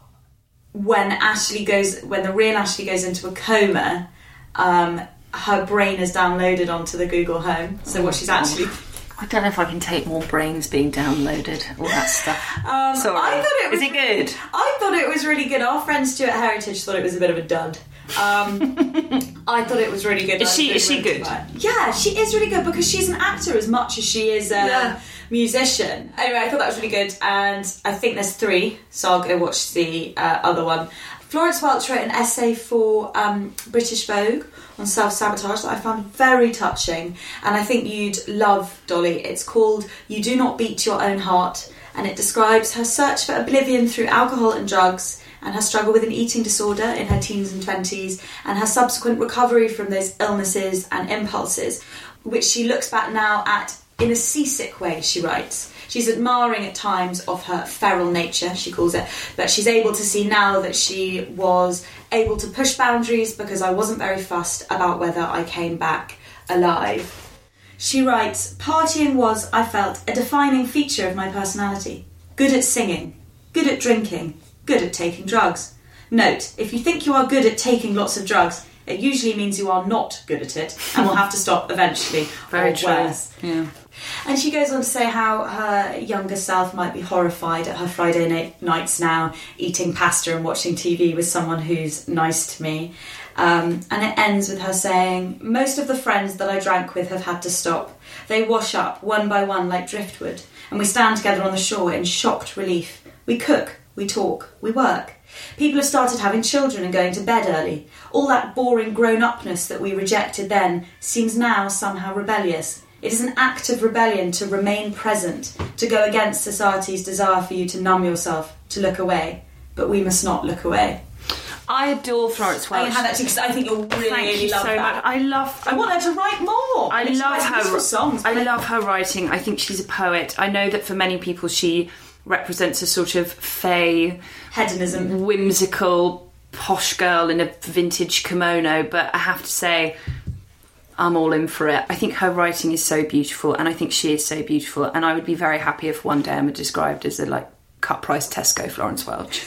C: when Ashley goes, when the real Ashley goes into a coma, um, her brain is downloaded onto the Google Home. So what she's actually...
D: I don't know if I can take more brains being downloaded, all that stuff.
C: Um,
D: Sorry.
C: I thought it was,
D: Is it good?
C: I thought it was really good. Our friend Stuart Heritage thought it was a bit of a dud. Um, I thought it was really good.
D: Is she, is she good?
C: Yeah, she is really good because she's an actor as much as she is a yeah. musician. Anyway, I thought that was really good, and I think there's three, so I'll go watch the uh, other one. Florence Welch wrote an essay for um, British Vogue on self-sabotage that I found very touching, and I think you'd love, Dolly. It's called You Do Not Beat Your Own Heart, and it describes her search for oblivion through alcohol and drugs, and her struggle with an eating disorder in her teens and twenties, and her subsequent recovery from those illnesses and impulses, which she looks back now at in a seasick way, she writes. She's admiring at times of her feral nature, she calls it, but she's able to see now that she was able to push boundaries because I wasn't very fussed about whether I came back alive. She writes, partying was, I felt, a defining feature of my personality. Good at singing, good at drinking, good at taking drugs. Note, if you think you are good at taking lots of drugs, it usually means you are not good at it and will have to stop eventually.
D: Very
C: or
D: true.
C: Worse.
D: Yeah.
C: And she goes on to say how her younger self might be horrified at her Friday night, nights now, eating pasta and watching T V with someone who's nice to me. Um, and it ends with her saying, most of the friends that I drank with have had to stop. They wash up one by one like driftwood, and we stand together on the shore in shocked relief. We cook, we talk, we work. People have started having children and going to bed early. All that boring grown-upness that we rejected then seems now somehow rebellious. It is an act of rebellion to remain present, to go against society's desire for you to numb yourself, to look away. But we must not look away.
D: I adore Florence Welch.
C: I had actually, because I think you'll really
D: Thank you
C: love
D: so
C: that.
D: much. I love.
C: I want her to write more.
D: I
C: And she
D: love
C: writes
D: her
C: beautiful songs.
D: I love her writing. I think she's a poet. I know that for many people she represents a sort of fey,
C: hedonism,
D: whimsical posh girl in a vintage kimono. But I have to say, I'm all in for it. I think her writing is so beautiful, and I think she is so beautiful. And I would be very happy if one day I'm described as a like cut price Tesco Florence Welch.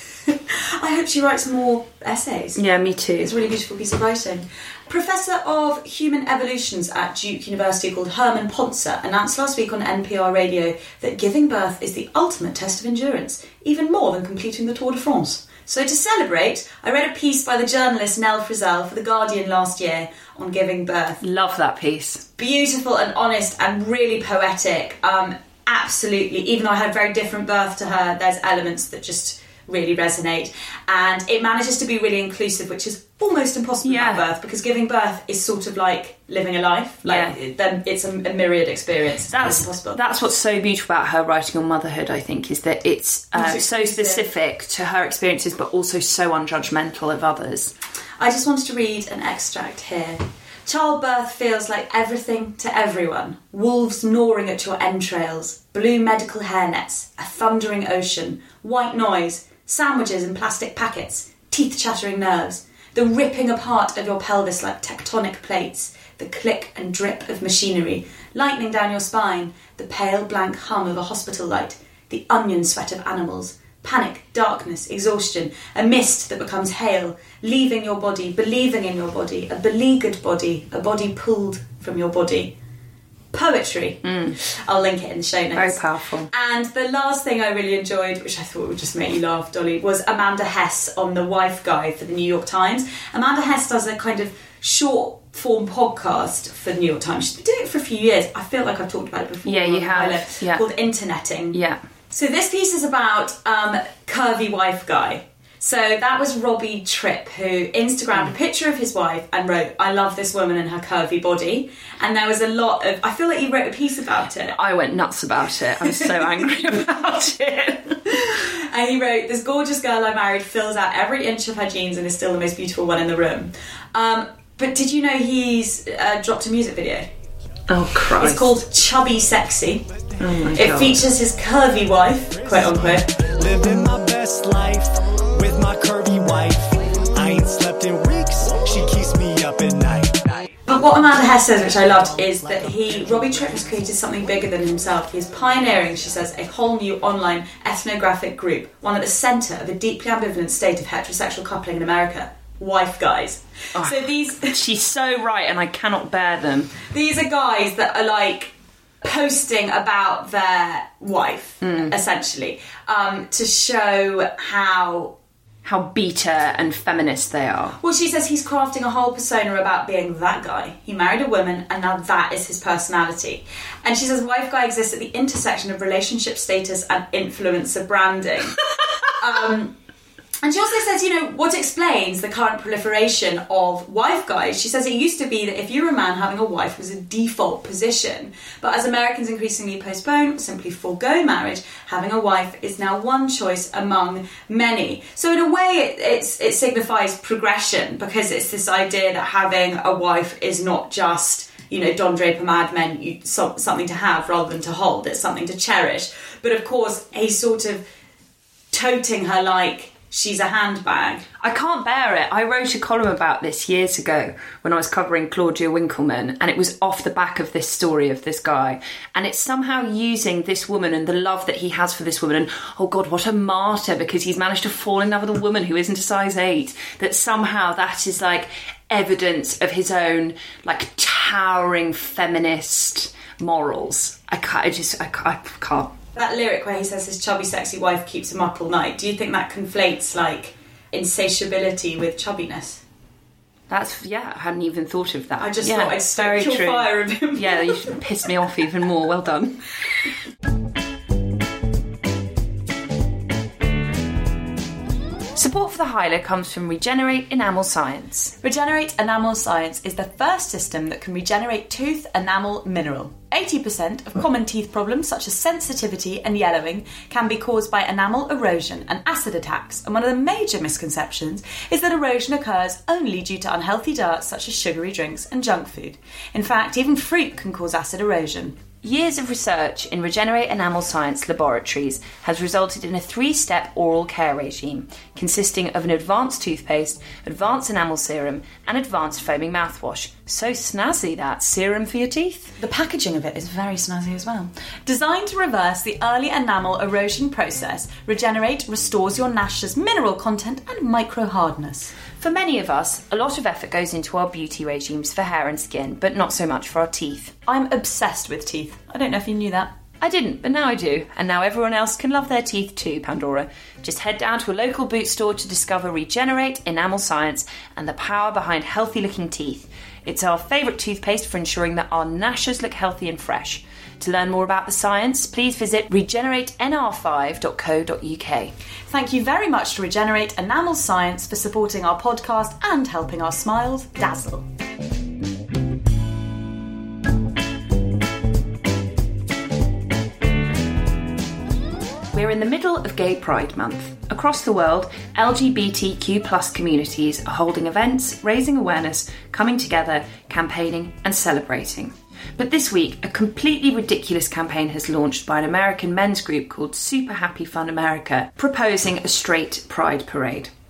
C: I hope she writes more essays.
D: Yeah, me too.
C: It's a really beautiful piece of writing. Professor of Human Evolutions at Duke University called Herman Pontzer announced last week on N P R radio that giving birth is the ultimate test of endurance, even more than completing the Tour de France. So to celebrate, I read a piece by the journalist Nell Frizzell for The Guardian last year on giving birth.
D: Love that piece.
C: Beautiful and honest and really poetic. Um, absolutely. Even though I had a very different birth to her, there's elements that just really resonate, and it manages to be really inclusive, which is almost impossible
D: yeah.
C: about birth, because giving birth is sort of like living a life. Like
D: yeah.
C: then it's a, a myriad experience.
D: That's
C: impossible.
D: That's what's so beautiful about her writing on motherhood, I think, is that it's uh, so specific to her experiences, but also so unjudgmental of others.
C: I just wanted to read an extract here. Childbirth feels like everything to everyone. Wolves gnawing at your entrails, blue medical hairnets, a thundering ocean, white noise, sandwiches in plastic packets, teeth-chattering nerves, the ripping apart of your pelvis like tectonic plates, the click and drip of machinery, lightning down your spine, the pale blank hum of a hospital light, the onion sweat of animals, panic, darkness, exhaustion, a mist that becomes hail, leaving your body, believing in your body, a beleaguered body, a body pulled from your body. Poetry. Mm. I'll link it in the show notes.
D: Very powerful.
C: And the last thing I really enjoyed, which I thought would just make you laugh, Dolly, was Amanda Hess on the Wife Guide for the New York Times. Amanda Hess does a kind of short form podcast for the New York Times. She's been doing it for a few years. I feel like I've talked about it before.
D: Yeah, you have. Yeah.
C: Called Interneting.
D: Yeah.
C: So this piece is about um, curvy wife guy. So that was Robbie Tripp, who Instagrammed a picture of his wife and wrote, "I love this woman and her curvy body." And there was a lot of... I feel like he wrote a piece about it.
D: I went nuts about it. I was so angry about it.
C: And he wrote, "This gorgeous girl I married fills out every inch of her jeans and is still the most beautiful one in the room." Um, but did you know he's uh, dropped a music video?
D: Oh, Christ.
C: It's called Chubby Sexy.
D: Oh my
C: it
D: God.
C: features his curvy wife, quote unquote.
E: Living my best life with my curvy wife. I ain't slept in weeks. She keeps me up at night.
C: But what Amanda Hess says, which I loved, is that he, Robbie Tripp, has created something bigger than himself. He is pioneering, she says, a whole new online ethnographic group, one at the centre of a deeply ambivalent state of heterosexual coupling in America. Wife guys.
D: Oh,
C: so these...
D: She's so right, and I cannot bear them.
C: These are guys that are like posting about their wife, mm. essentially, um, to show how...
D: How beta and feminist they are.
C: Well, she says he's crafting a whole persona about being that guy. He married a woman and now that is his personality. And she says wife guy exists at the intersection of relationship status and influencer branding. um... And she also says, you know, what explains the current proliferation of wife guys? She says it used to be that if you were a man, having a wife was a default position. But as Americans increasingly postpone, simply forego marriage, having a wife is now one choice among many. So in a way, it, it's, it signifies progression, because it's this idea that having a wife is not just, you know, Don Draper Mad Men, you, so, something to have rather than to hold. It's something to cherish. But of course, he's sort of toting her like she's a handbag.
D: I can't bear it. I wrote a column about this years ago when I was covering Claudia Winkleman, and it was off the back of this story of this guy. And it's somehow using this woman and the love that he has for this woman, and oh God, what a martyr, because he's managed to fall in love with a woman who isn't a size eight, that somehow that is like evidence of his own like towering feminist morals. I can't, I just, I can't. I can't.
C: That lyric where he says his chubby sexy wife keeps him up all night, do you think that conflates like insatiability with chubbiness?
D: That's, yeah, I hadn't even thought of that.
C: I just
D: yeah,
C: thought I'd stoke your fire a bit more.
D: Yeah, you pissed me off even more. Well done. Support for the Hyla comes from Regenerate Enamel Science.
C: Regenerate Enamel Science is the first system that can regenerate tooth enamel mineral. eighty percent of common teeth problems such as sensitivity and yellowing can be caused by enamel erosion and acid attacks, and one of the major misconceptions is that erosion occurs only due to unhealthy diets such as sugary drinks and junk food. In fact, even fruit can cause acid erosion.
D: Years of research in Regenerate Enamel Science laboratories has resulted in a three-step oral care regime consisting of an advanced toothpaste, advanced enamel serum and advanced foaming mouthwash. So snazzy, that serum for your teeth.
C: The packaging of it is very snazzy as well. Designed to reverse the early enamel erosion process, Regenerate restores your gnash's mineral content and micro-hardness.
D: For many of us, a lot of effort goes into our beauty regimes for hair and skin, but not so much for our teeth.
C: I'm obsessed with teeth. I don't know if you knew that.
D: I didn't, but now I do. And now everyone else can love their teeth too, Pandora. Just head down to a local boot store to discover Regenerate Enamel Science and the power behind healthy-looking teeth. It's our favourite toothpaste for ensuring that our gnashes look healthy and fresh. To learn more about the science, please visit regenerate n r five dot co dot u k.
C: Thank you very much to Regenerate Enamel Science for supporting our podcast and helping our smiles dazzle.
D: We're in the middle of Gay Pride Month. Across the world, L G B T Q plus communities are holding events, raising awareness, coming together, campaigning and celebrating. But this week, a completely ridiculous campaign has launched by an American men's group called Super Happy Fun America, proposing a straight pride parade.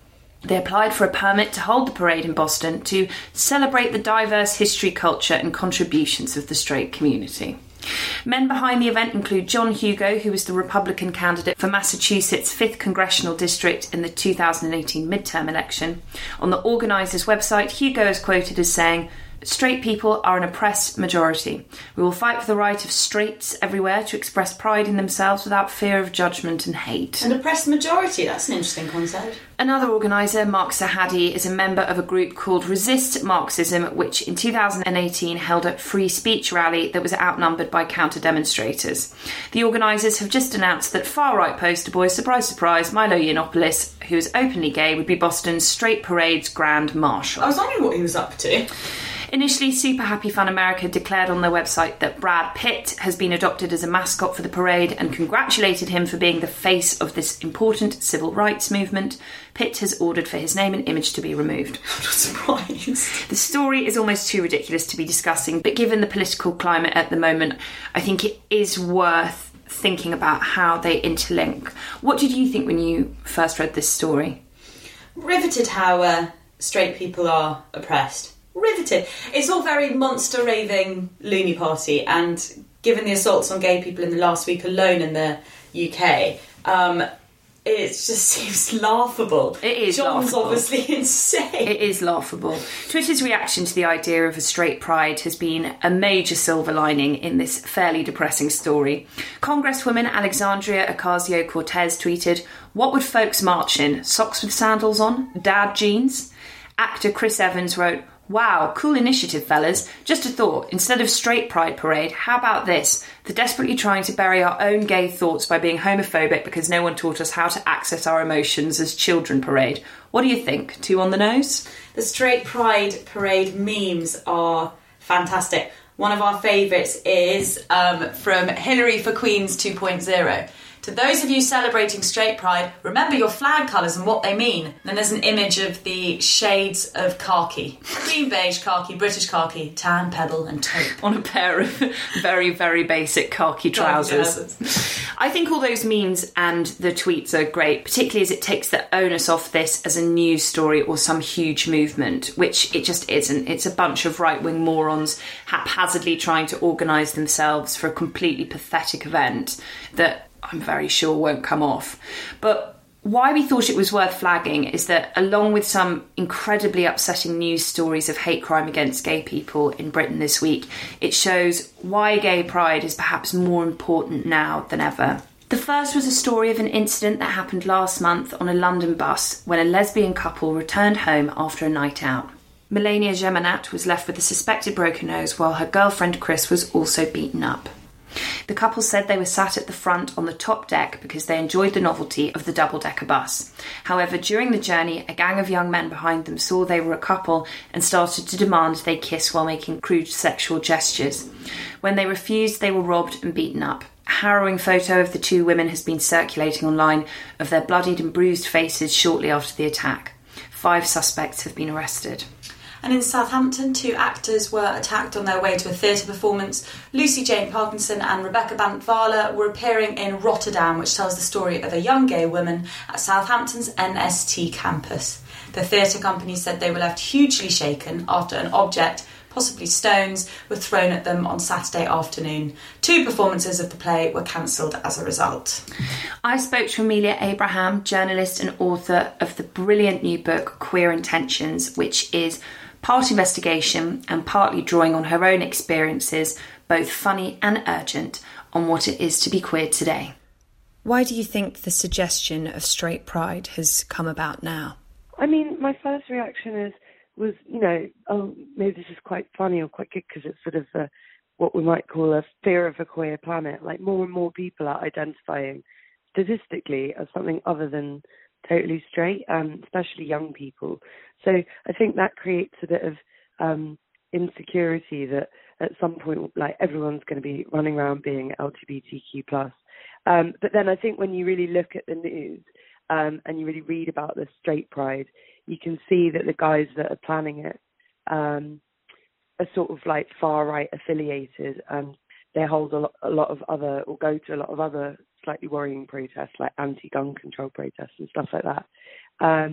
D: They applied for a permit to hold the parade in Boston to celebrate the diverse history, culture and contributions of the straight community. Men behind the event include John Hugo, who was the Republican candidate for Massachusetts' fifth Congressional District in the two thousand eighteen midterm election. On the organisers' website, Hugo is quoted as saying, "Straight people are an oppressed majority. We will fight for the right of straights everywhere to express pride in themselves without fear of judgment and hate."
C: An oppressed majority, that's an interesting concept.
D: Another organiser, Mark Sahadi, is a member of a group called Resist Marxism, which in two thousand eighteen held a free speech rally that was outnumbered by counter-demonstrators. The organisers have just announced that far-right poster boy, surprise, surprise, Milo Yiannopoulos, who is openly gay, would be Boston's Straight Parade's Grand Marshal.
C: I was wondering what he was up to.
D: Initially, Super Happy Fun America declared on their website that Brad Pitt has been adopted as a mascot for the parade and congratulated him for being the face of this important civil rights movement. Pitt has ordered for his name and image to be removed.
C: I'm not surprised.
D: The story is almost too ridiculous to be discussing, but given the political climate at the moment, I think it is worth thinking about how they interlink. What did you think when you first read this story?
C: Riveted how uh, straight people are oppressed. Riveted. It's all very monster raving loony party, and given the assaults on gay people in the last week alone in the U K, um, it just seems laughable.
D: It is
C: John's
D: laughable.
C: obviously insane.
D: It is laughable. Twitter's reaction to the idea of a straight pride has been a major silver lining in this fairly depressing story. Congresswoman Alexandria Ocasio-Cortez tweeted, "What would folks march in? Socks with sandals on? Dad jeans?" Actor Chris Evans wrote, "Wow, cool initiative, fellas. Just a thought, instead of straight pride parade, how about this? The desperately trying to bury our own gay thoughts by being homophobic because no one taught us how to access our emotions as children parade. What do you think? Too on the nose?"
C: The straight pride parade memes are fantastic. One of our favourites is um, from Hillary for Queens two point oh. "To those of you celebrating straight pride, remember your flag colours and what they mean." And then there's an image of the shades of khaki. Green, beige, khaki, British khaki, tan, pebble and taupe.
D: On a pair of very, very basic khaki trousers. I think all those memes and the tweets are great, particularly as it takes the onus off this as a news story or some huge movement, which it just isn't. It's a bunch of right-wing morons haphazardly trying to organise themselves for a completely pathetic event that I'm very sure won't come off. But why we thought it was worth flagging is that, along with some incredibly upsetting news stories of hate crime against gay people in Britain this week, it shows why gay pride is perhaps more important now than ever. The first was a story of an incident that happened last month on a London bus when a lesbian couple returned home after a night out. Melania Gemanat was left with a suspected broken nose while her girlfriend Chris was also beaten up. The couple said they were sat at the front on the top deck because they enjoyed the novelty of the double-decker bus. However, during the journey, a gang of young men behind them saw they were a couple and started to demand they kiss while making crude sexual gestures. When they refused, they were robbed and beaten up. A harrowing photo of the two women has been circulating online of their bloodied and bruised faces shortly after the attack. Five suspects have been arrested.
C: And in Southampton, two actors were attacked on their way to a theatre performance. Lucy Jane Parkinson and Rebecca Bantvala were appearing in Rotterdam, which tells the story of a young gay woman at Southampton's N S T campus. The theatre company said they were left hugely shaken after an object, possibly stones, were thrown at them on Saturday afternoon. Two performances of the play were cancelled as a result.
D: I spoke to Amelia Abraham, journalist and author of the brilliant new book Queer Intentions, which is part investigation and partly drawing on her own experiences, both funny and urgent, on what it is to be queer today. Why do you think the suggestion of straight pride has come about now?
F: I mean, my first reaction is was, you know, oh, maybe this is quite funny or quite good because it's sort of a, what we might call a fear of a queer planet. Like more and more people are identifying statistically as something other than totally straight, um, especially young people. So I think that creates a bit of um, insecurity that at some point, like, everyone's going to be running around being L G B T Q plus. Um, but then I think when you really look at the news um, and you really read about the straight pride, you can see that the guys that are planning it um, are sort of like far right affiliated, and they hold a lot, a lot of other, or go to a lot of other slightly worrying protests like anti-gun control protests and stuff like that. Um,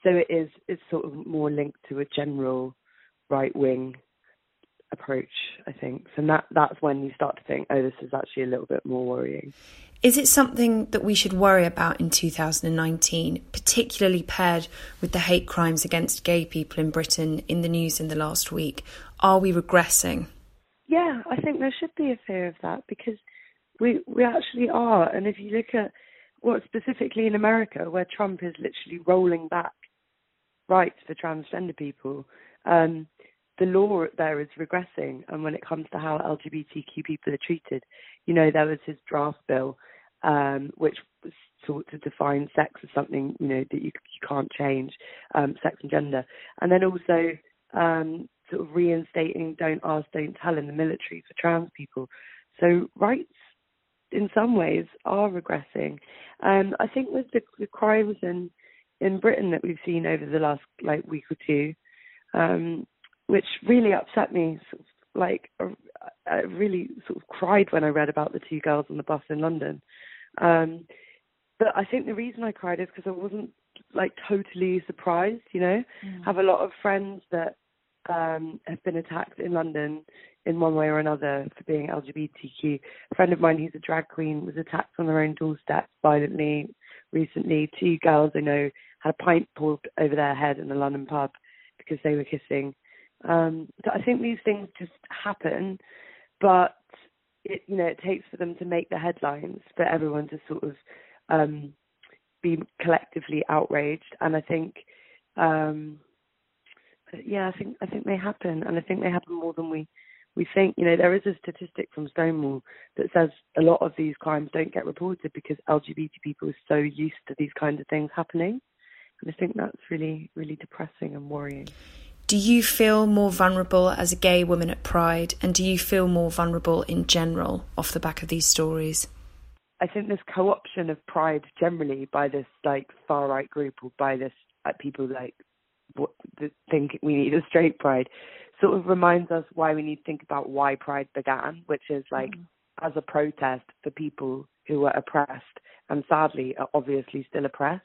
F: so it is, it's sort of more linked to a general right-wing approach, I think. So that that's when you start to think, oh, this is actually a little bit more worrying.
G: Is it something that we should worry about in two thousand nineteen, particularly paired with the hate crimes against gay people in Britain in the news in the last week? Are we regressing?
F: Yeah, I think there should be a fear of that, because we we actually are. And if you look at what specifically in America, where Trump is literally rolling back rights for transgender people, um, the law there is regressing. And when it comes to how L G B T Q people are treated, you know, there was his draft bill, um, which was sought to define sex as something, you know, that you, you can't change, um, sex and gender. And then also um, sort of reinstating don't ask, don't tell in the military for trans people. So rights, in some ways, are regressing. Um, I think with the, the crimes in, in Britain that we've seen over the last like week or two, um, which really upset me, sort of, like I really sort of cried when I read about the two girls on the bus in London. Um, but I think the reason I cried is because I wasn't like totally surprised, you know. Mm. I have a lot of friends that um, have been attacked in London in one way or another for being L G B T Q. A friend of mine who's a drag queen was attacked on their own doorstep violently recently. Two girls I know had a pint poured over their head in a London pub because they were kissing. Um, so I think these things just happen, but it, you know, it takes for them to make the headlines, for everyone to sort of um, be collectively outraged. And I think, um, yeah, I think I think they happen, and I think they happen more than we, we think. You know, there is a statistic from Stonewall that says a lot of these crimes don't get reported because L G B T people are so used to these kinds of things happening. And I think that's really, really depressing and worrying.
G: Do you feel more vulnerable as a gay woman at Pride, and do you feel more vulnerable in general off the back of these stories?
F: I think this co-option of Pride generally by this like far-right group, or by this like, people like what, think we need a straight Pride, sort of reminds us why we need to think about why Pride began, which is like mm. as a protest for people who were oppressed and sadly are obviously still oppressed.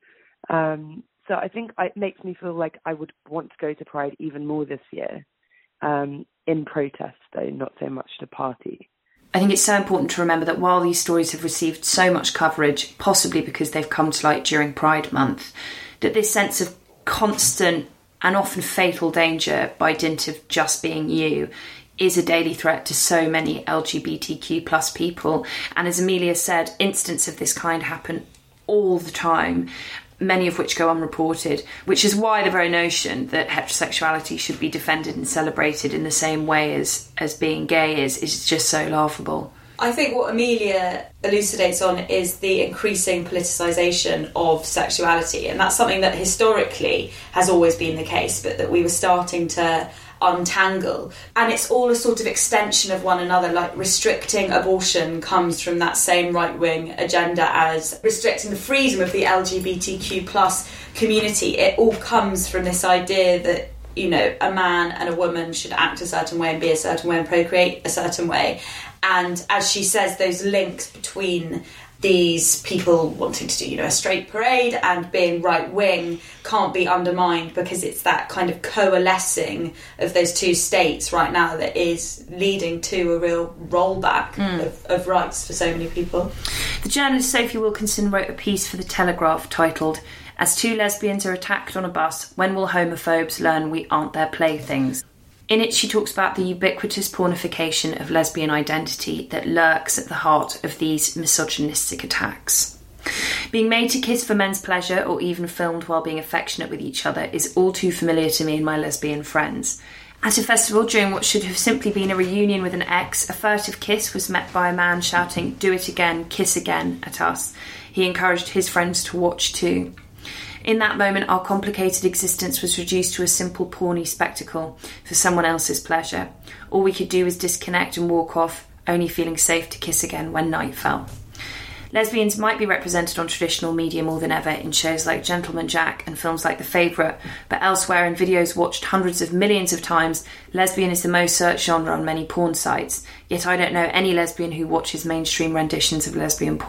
F: Um, So I think it makes me feel like I would want to go to Pride even more this year, um, in protest though, not so much to party.
D: I think it's so important to remember that while these stories have received so much coverage, possibly because they've come to light during Pride Month, that this sense of constant and often fatal danger by dint of just being you is a daily threat to so many L G B T Q plus people. And as Amelia said, incidents of this kind happen all the time, many of which go unreported, which is why the very notion that heterosexuality should be defended and celebrated in the same way as, as being gay is, is just so laughable.
C: I think what Amelia elucidates on is the increasing politicisation of sexuality, and that's something that historically has always been the case, but that we were starting to untangle. And it's all a sort of extension of one another, like restricting abortion comes from that same right-wing agenda as restricting the freedom of the L G B T Q plus community. It all comes from this idea that, you know, a man and a woman should act a certain way and be a certain way and procreate a certain way. And as she says, those links between these people wanting to do, you know, a straight parade and being right-wing can't be undermined, because it's that kind of coalescing of those two states right now that is leading to a real rollback mm. of, of rights for so many people.
D: The journalist Sophie Wilkinson wrote a piece for The Telegraph titled, "As two lesbians are attacked on a bus, when will homophobes learn we aren't their playthings?" In it, she talks about the ubiquitous pornification of lesbian identity that lurks at the heart of these misogynistic attacks. Being made to kiss for men's pleasure, or even filmed while being affectionate with each other, is all too familiar to me and my lesbian friends. At a festival during what should have simply been a reunion with an ex, a furtive kiss was met by a man shouting, "Do it again, kiss again," at us. He encouraged his friends to watch too. In that moment, our complicated existence was reduced to a simple porny spectacle for someone else's pleasure. All we could do was disconnect and walk off, only feeling safe to kiss again when night fell. Lesbians might be represented on traditional media more than ever in shows like Gentleman Jack and films like The Favourite, but elsewhere in videos watched hundreds of millions of times, lesbian is the most searched genre on many porn sites. Yet I don't know any lesbian who watches mainstream renditions of lesbian porn.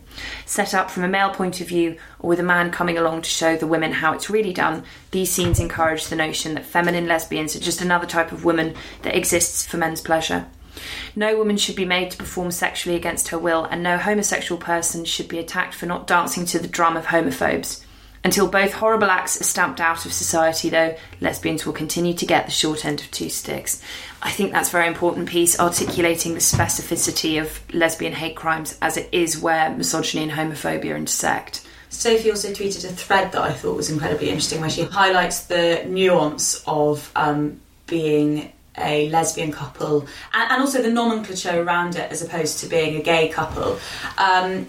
D: Set up from a male point of view or with a man coming along to show the women how it's really done, these scenes encourage the notion that feminine lesbians are just another type of woman that exists for men's pleasure. No woman should be made to perform sexually against her will, and no homosexual person should be attacked for not dancing to the drum of homophobes. Until both horrible acts are stamped out of society, though, lesbians will continue to get the short end of two sticks. I think that's a very important piece, articulating the specificity of lesbian hate crimes as it is where misogyny and homophobia intersect.
C: Sophie also tweeted a thread that I thought was incredibly interesting, where she highlights the nuance of um, being a lesbian couple and, and also the nomenclature around it as opposed to being a gay couple. Um,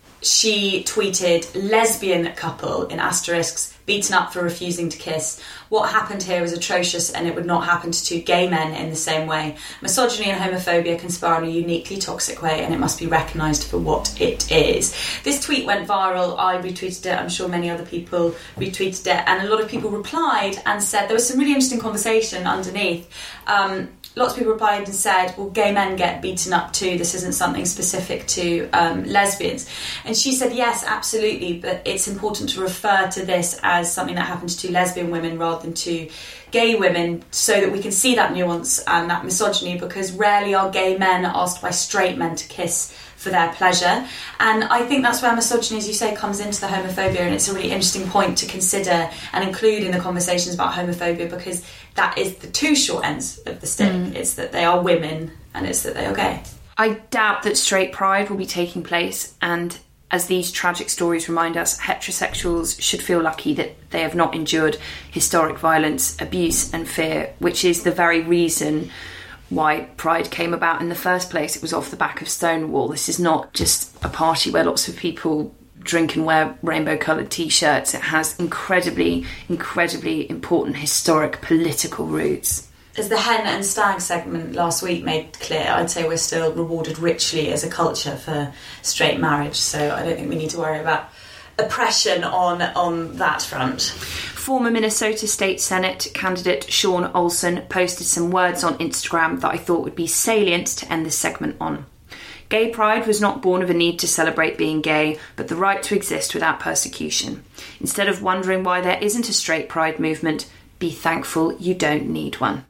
C: She tweeted, lesbian couple, in asterisks, beaten up for refusing to kiss. What happened here was atrocious and it would not happen to two gay men in the same way. Misogyny and homophobia conspire in a uniquely toxic way and it must be recognised for what it is. This tweet went viral. I retweeted it. I'm sure many other people retweeted it. And a lot of people replied and said, there was some really interesting conversation underneath. Um, Lots of people replied and said, well, gay men get beaten up too. This isn't something specific to um, lesbians. And she said, yes, absolutely, but it's important to refer to this as something that happens to lesbian women rather than to gay women so that we can see that nuance and that misogyny, because rarely are gay men asked by straight men to kiss for their pleasure. And I think that's where misogyny, as you say, comes into the homophobia, and it's a really interesting point to consider and include in the conversations about homophobia, because that is the two short ends of the stick. Mm. It's that they are women and it's that they are gay.
D: I doubt that straight pride will be taking place, and as these tragic stories remind us, heterosexuals should feel lucky that they have not endured historic violence, abuse and fear, which is the very reason why Pride came about in the first place. It was off the back of Stonewall. This is not just a party where lots of people drink and wear rainbow-coloured T-shirts. It has incredibly, incredibly important historic political roots.
C: As the hen and stag segment last week made clear, I'd say we're still rewarded richly as a culture for straight marriage, so I don't think we need to worry about oppression on, on that front.
D: Former Minnesota State Senate candidate Sean Olsen posted some words on Instagram that I thought would be salient to end this segment on. Gay pride was not born of a need to celebrate being gay, but the right to exist without persecution. Instead of wondering why there isn't a straight pride movement, be thankful you don't need one.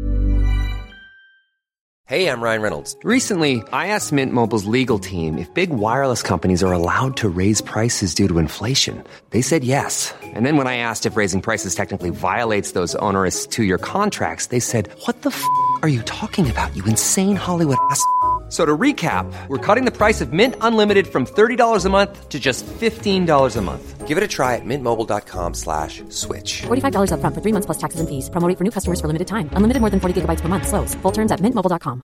H: Hey, I'm Ryan Reynolds. Recently, I asked Mint Mobile's legal team if big wireless companies are allowed to raise prices due to inflation. They said yes. And then when I asked if raising prices technically violates those onerous two-year contracts, they said, what the f*** are you talking about, you insane Hollywood ass f- So to recap, we're cutting the price of Mint Unlimited from thirty dollars a month to just fifteen dollars a month. Give it a try at mintmobile.com slash switch.
I: forty-five dollars up front for three months plus taxes and fees. Promo rate for new customers for limited time. Unlimited more than forty gigabytes per month. Slows full terms at mint mobile dot com.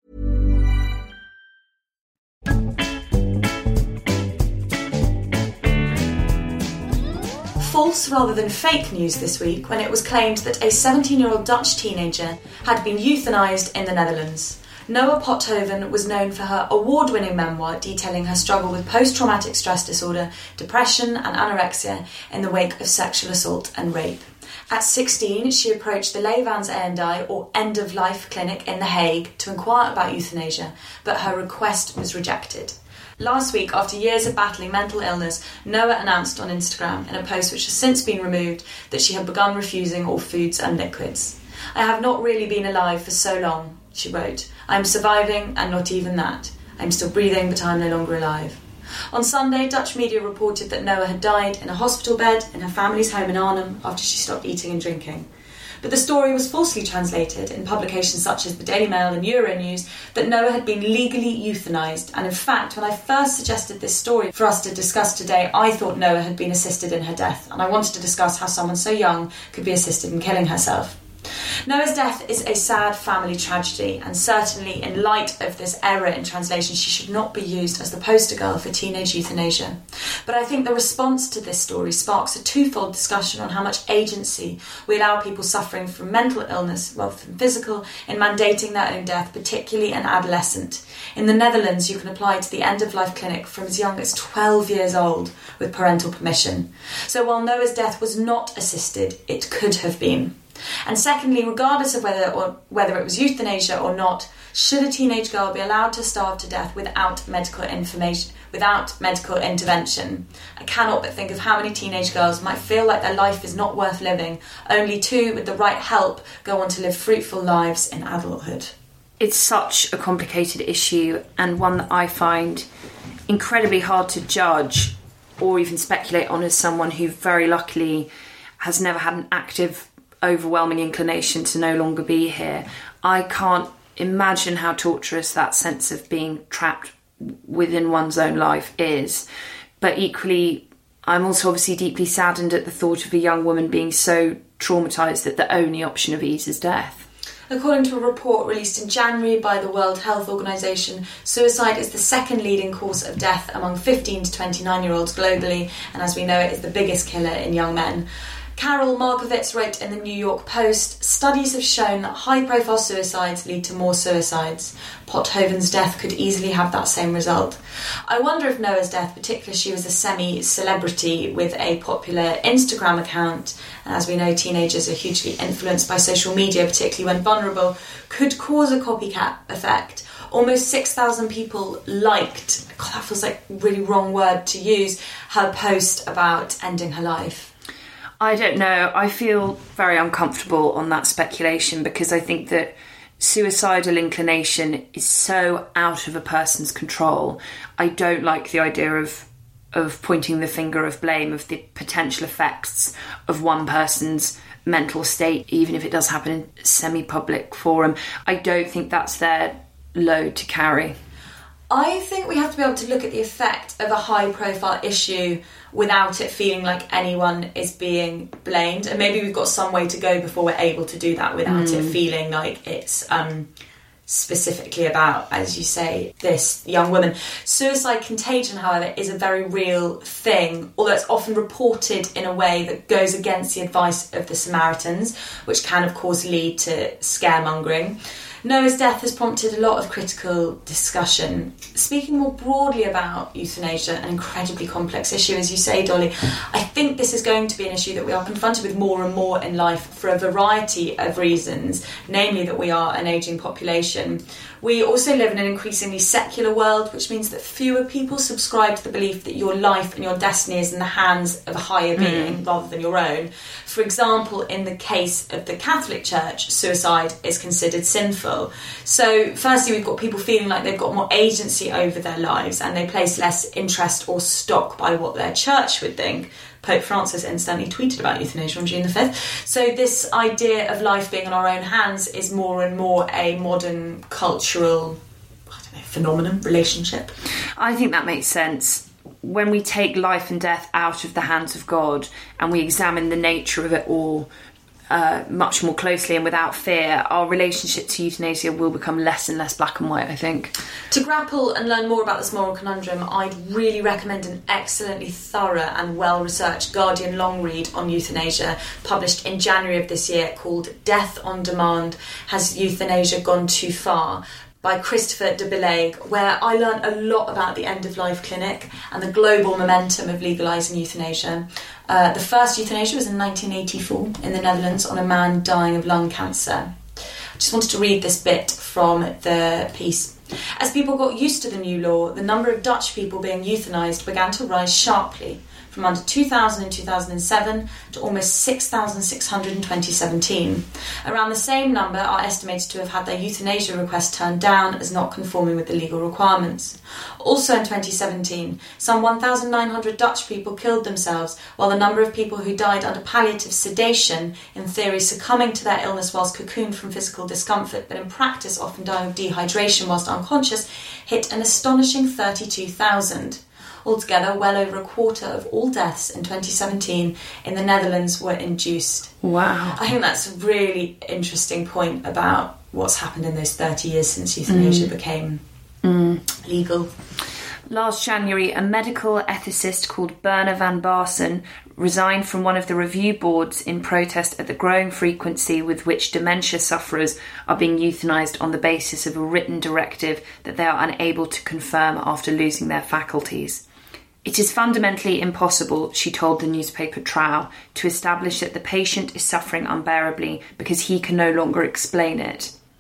C: False rather than fake news this week when it was claimed that a seventeen-year-old Dutch teenager had been euthanised in the Netherlands. Noah Pothoven was known for her award-winning memoir detailing her struggle with post-traumatic stress disorder, depression and anorexia in the wake of sexual assault and rape. At sixteen, she approached the Levenseindeinde, or End of Life clinic in The Hague to inquire about euthanasia, but her request was rejected. Last week, after years of battling mental illness, Noah announced on Instagram, in a post which has since been removed, that she had begun refusing all foods and liquids. I have not really been alive for so long, she wrote. I am surviving, and not even that. I am still breathing, but I am no longer alive. On Sunday, Dutch media reported that Noah had died in a hospital bed in her family's home in Arnhem after she stopped eating and drinking. But the story was falsely translated in publications such as the Daily Mail and Euronews that Noah had been legally euthanised. And in fact, when I first suggested this story for us to discuss today, I thought Noah had been assisted in her death, and I wanted to discuss how someone so young could be assisted in killing herself. Noah's death is a sad family tragedy, and certainly in light of this error in translation, she should not be used as the poster girl for teenage euthanasia. But I think the response to this story sparks a twofold discussion on how much agency we allow people suffering from mental illness rather than physical in mandating their own death, particularly an adolescent. In the Netherlands, you can apply to the End of Life clinic from as young as twelve years old with parental permission. So while Noah's death was not assisted, it could have been. And secondly, regardless of whether or whether it was euthanasia or not, Should a teenage girl be allowed to starve to death without medical information, without medical intervention? I cannot but think of how many teenage girls might feel like their life is not worth living, only to, with the right help, go on to live fruitful lives in adulthood.
D: It's such a complicated issue, and one that I find incredibly hard to judge or even speculate on as someone who very luckily has never had an active, overwhelming inclination to no longer be here. I can't imagine how torturous that sense of being trapped within one's own life is. But equally, I'm also obviously deeply saddened at the thought of a young woman being so traumatised that the only option of ease is death.
C: According to a report released in January by the World Health Organization, suicide is the second leading cause of death among fifteen to twenty-nine-year-olds globally, and as we know, it is the biggest killer in young men. Carol Markowitz wrote in the New York Post, studies have shown that high-profile suicides lead to more suicides. Pothoven's death could easily have that same result. I wonder if Noah's death, particularly she was a semi-celebrity with a popular Instagram account, and as we know, teenagers are hugely influenced by social media, particularly when vulnerable, could cause a copycat effect. Almost six thousand people liked, God, that feels like a really wrong word to use, her post about ending her life.
D: I don't know. I feel very uncomfortable on that speculation because I think that suicidal inclination is so out of a person's control. I don't like the idea of of pointing the finger of blame of the potential effects of one person's mental state, even if it does happen in a semi-public forum. I don't think that's their load to carry.
C: I think we have to be able to look at the effect of a high-profile issue without it feeling like anyone is being blamed. And maybe we've got some way to go before we're able to do that without mm. it feeling like it's um, specifically about, as you say, this young woman. Suicide contagion, however, is a very real thing, although it's often reported in a way that goes against the advice of the Samaritans, which can, of course, lead to scaremongering. Noah's death has prompted a lot of critical discussion. Speaking more broadly about euthanasia, an incredibly complex issue, as you say, Dolly, I think this is going to be an issue that we are confronted with more and more in life for a variety of reasons, namely that we are an ageing population. We also live in an increasingly secular world, which means that fewer people subscribe to the belief that your life and your destiny is in the hands of a higher being mm. rather than your own. For example, in the case of the Catholic Church, suicide is considered sinful. So firstly, we've got people feeling like they've got more agency over their lives and they place less interest or stock by what their church would think. Pope Francis incidentally tweeted about euthanasia on June the fifth. So this idea of life being in our own hands is more and more a modern cultural, I don't know, phenomenon, relationship.
D: I think that makes sense. When we take life and death out of the hands of God and we examine the nature of it all uh, much more closely and without fear, our relationship to euthanasia will become less and less black and white, I think.
C: To grapple and learn more about this moral conundrum, I'd really recommend an excellently thorough and well-researched Guardian long read on euthanasia, published in January of this year, called Death on Demand, Has Euthanasia Gone Too Far?, by Christopher de Belague, where I learned a lot about the end-of-life clinic and the global momentum of legalising euthanasia. Uh, the first euthanasia was in nineteen eighty-four in the Netherlands on a man dying of lung cancer. I just wanted to read this bit from the piece. As people got used to the new law, the number of Dutch people being euthanised began to rise sharply, from under two thousand in two thousand seven to almost six thousand six hundred in twenty seventeen. Around the same number are estimated to have had their euthanasia request turned down as not conforming with the legal requirements. Also in twenty seventeen, some one thousand nine hundred Dutch people killed themselves, while the number of people who died under palliative sedation, in theory succumbing to their illness whilst cocooned from physical discomfort, but in practice often dying of dehydration whilst unconscious, hit an astonishing thirty-two thousand. Altogether, well over a quarter of all deaths in twenty seventeen in the Netherlands were induced.
D: Wow.
C: I think that's a really interesting point about what's happened in those thirty years since euthanasia mm. became mm. legal.
D: Last January, a medical ethicist called Berna van Barsen resigned from one of the review boards in protest at the growing frequency with which dementia sufferers are being euthanised on the basis of a written directive that they are unable to confirm after losing their faculties. It is fundamentally impossible, she told the newspaper Trouw, to establish that the patient is suffering unbearably because he can no longer explain it.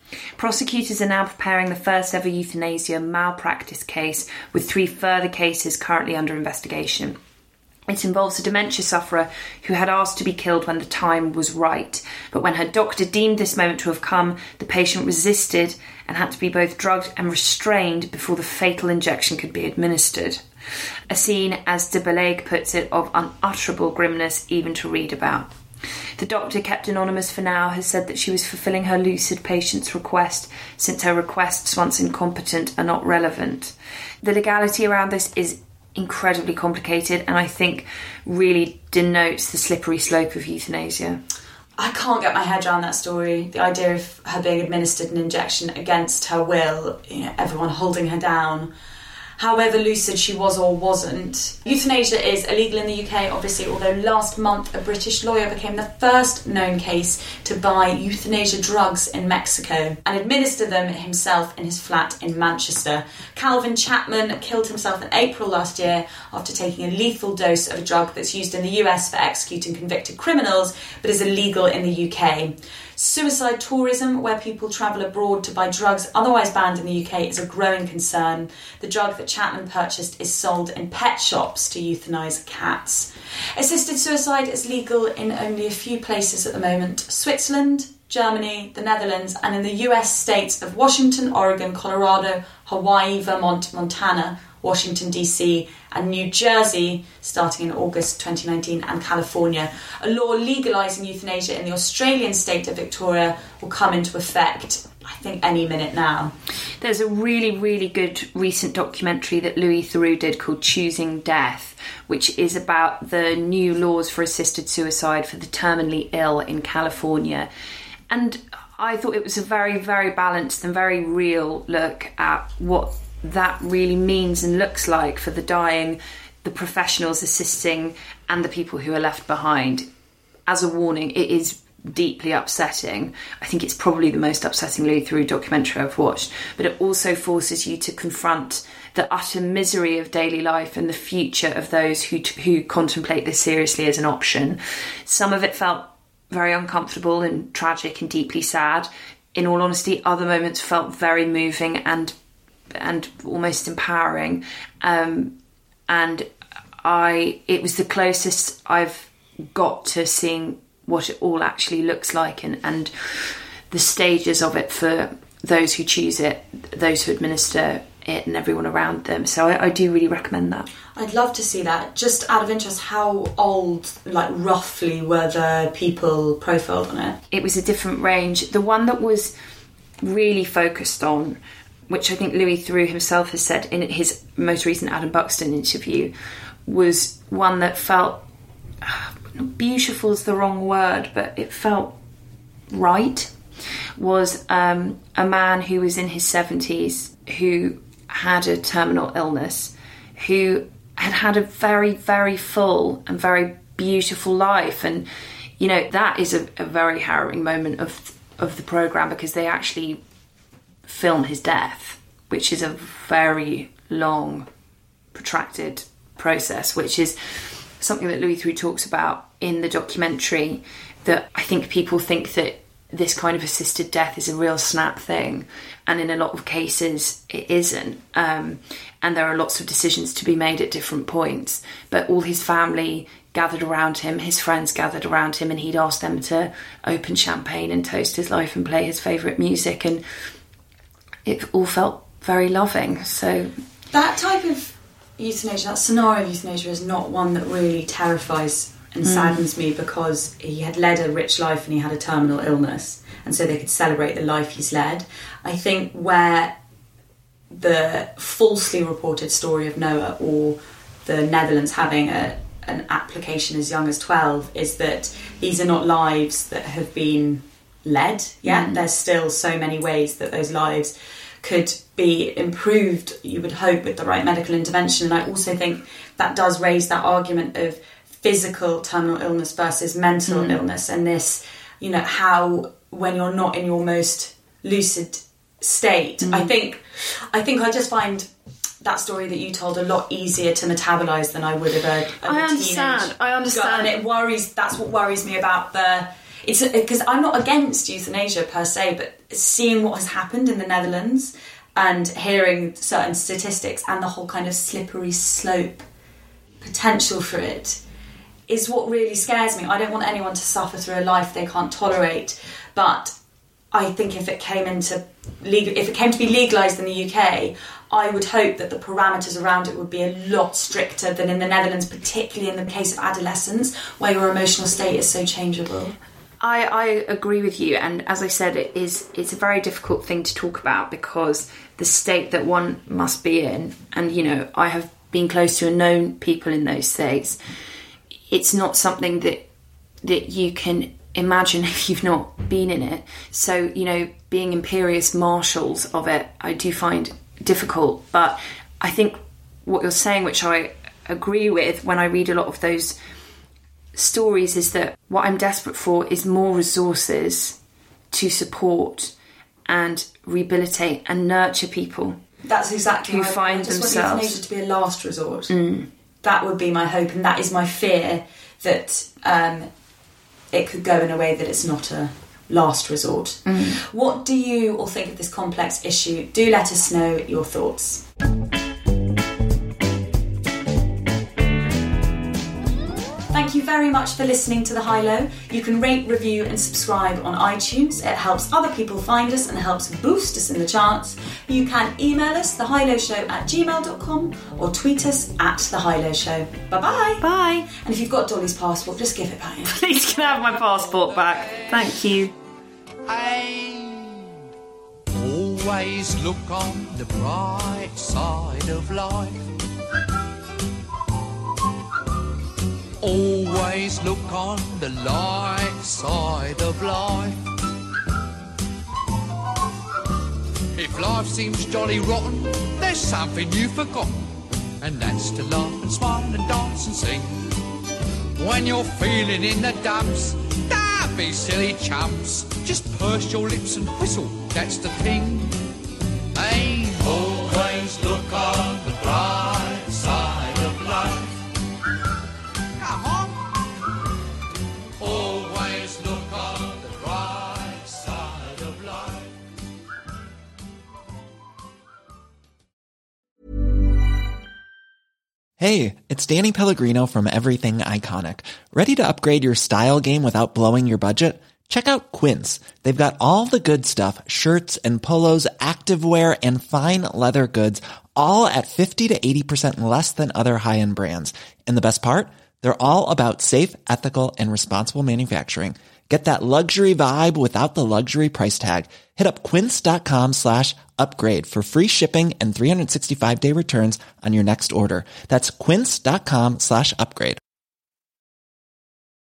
D: Prosecutors are now preparing the first ever euthanasia malpractice case, with three further cases currently under investigation. It involves a dementia sufferer who had asked to be killed when the time was right, but when her doctor deemed this moment to have come, the patient resisted and had to be both drugged and restrained before the fatal injection could be administered. A scene, as de Beleg puts it, of unutterable grimness even to read about. The doctor, kept anonymous for now, has said that she was fulfilling her lucid patient's request, since her requests, once incompetent, are not relevant. The legality around this is incredibly complicated, and I think really denotes the slippery slope of euthanasia.
C: I can't get my head around that story. The idea of her being administered an injection against her will, you know, everyone holding her down, however lucid she was or wasn't. Euthanasia is illegal in the U K, obviously, although last month a British lawyer became the first known case to buy euthanasia drugs in Mexico and administer them himself in his flat in Manchester. Calvin Chapman killed himself in April last year after taking a lethal dose of a drug that's used in the U S for executing convicted criminals, but is illegal in the U K. Suicide tourism, where people travel abroad to buy drugs otherwise banned in the U K, is a growing concern. The drug that Chapman purchased is sold in pet shops to euthanise cats. Assisted suicide is legal in only a few places at the moment: Switzerland, Germany, the Netherlands, and in the U S states of Washington, Oregon, Colorado, Hawaii, Vermont, Montana, Washington D C and New Jersey starting in August twenty nineteen, and California. A law legalising euthanasia in the Australian state of Victoria will come into effect, I think, any minute now.
D: There's a really, really good recent documentary that Louis Theroux did called Choosing Death, which is about the new laws for assisted suicide for the terminally ill in California. And I thought it was a very, very balanced and very real look at what that really means and looks like for the dying, the professionals assisting, and the people who are left behind. As a warning, it is deeply upsetting. I think it's probably the most upsetting Louis Theroux documentary I've watched, but it also forces you to confront the utter misery of daily life and the future of those who who contemplate this seriously as an option. Some of it felt very uncomfortable and tragic and deeply sad. In all honesty, other moments felt very moving and and almost empowering, um, and I it was the closest I've got to seeing what it all actually looks like, and, and the stages of it for those who choose it, those who administer it, and everyone around them. So I, I do really recommend that.
C: I'd love to see that. Just out of interest, how old, like roughly, were the people profiled on it?
D: It was a different range. The one that was really focused on, which I think Louis Theroux himself has said in his most recent Adam Buxton interview, was one that felt, uh, beautiful is the wrong word, but it felt right, was um, a man who was in his seventies, who had a terminal illness, who had had a very, very full and very beautiful life. And, you know, that is a, a very harrowing moment of of the programme, because they actually film his death, which is a very long, protracted process, which is something that Louis Theroux talks about in the documentary, that I think people think that this kind of assisted death is a real snap thing, and in a lot of cases it isn't, um, and there are lots of decisions to be made at different points. But all his family gathered around him, his friends gathered around him, and he'd ask them to open champagne and toast his life and play his favourite music, and it all felt very loving. So
C: that type of euthanasia, that scenario of euthanasia, is not one that really terrifies and mm. saddens me, because he had led a rich life and he had a terminal illness, and so they could celebrate the life he's led. I think where the falsely reported story of Noah, or the Netherlands having a, an application as young as twelve, is that these are not lives that have been led yet. Mm. There's still so many ways that those lives could be improved, you would hope, with the right medical intervention. And I also think that does raise that argument of physical terminal illness versus mental mm. illness, and this, you know, how when you're not in your most lucid state, mm. I think I think I just find that story that you told a lot easier to metabolise than I would have a, a
D: I understand.
C: teenage
D: I understand.
C: girl. And it worries, that's what worries me about the it's because I'm not against euthanasia per se, but seeing what has happened in the Netherlands and hearing certain statistics and the whole kind of slippery slope potential for it is what really scares me. I don't want anyone to suffer through a life they can't tolerate, but I think if it came into legal, if it came to be legalised in the U K, I would hope that the parameters around it would be a lot stricter than in the Netherlands, particularly in the case of adolescence, where your emotional state is so changeable.
D: I, I agree with you, and as I said, it is it's a very difficult thing to talk about because the state that one must be in, and you know, I have been close to and known people in those states. It's not something that that you can imagine if you've not been in it. So, you know, being imperious marshals of it, I do find difficult. But I think what you're saying, which I agree with when I read a lot of those stories, is that what I'm desperate for is more resources to support and rehabilitate and nurture people.
C: That's exactly
D: who
C: right.
D: find
C: I just
D: themselves.
C: want euthanasia to be a last resort.
D: Mm.
C: That would be my hope, and that is my fear, that um, it could go in a way that it's not a last resort.
D: Mm.
C: What do you all think of this complex issue? Do let us know your thoughts. Thank you very much for listening to The High Low. You can rate, review and subscribe on iTunes. It helps other people find us and helps boost us in the charts. You can email us, thehighlowshow at gmail dot com, or tweet us at The High Low Show. Bye-bye.
D: Bye.
C: And if you've got Dolly's passport, just give it back.
D: Please can I have my passport back? Thank you.
J: And always look on the bright side of life. Always look on the light side of life. If life seems jolly rotten, there's something you've forgotten, and that's to laugh and smile and dance and sing. When you're feeling in the dumps, don't be silly chumps. Just purse your lips and whistle, that's the thing. Hey, always look on the bright side of life. Come on. Always look on the bright side of life.
K: Hey, it's Danny Pellegrino from Everything Iconic. Ready to upgrade your style game without blowing your budget? Check out Quince. They've got all the good stuff, shirts and polos, activewear, and fine leather goods, all at fifty to eighty percent less than other high-end brands. And the best part? They're all about safe, ethical, and responsible manufacturing. Get that luxury vibe without the luxury price tag. Hit up quince.com slash upgrade for free shipping and three sixty-five day returns on your next order. That's quince.com slash upgrade.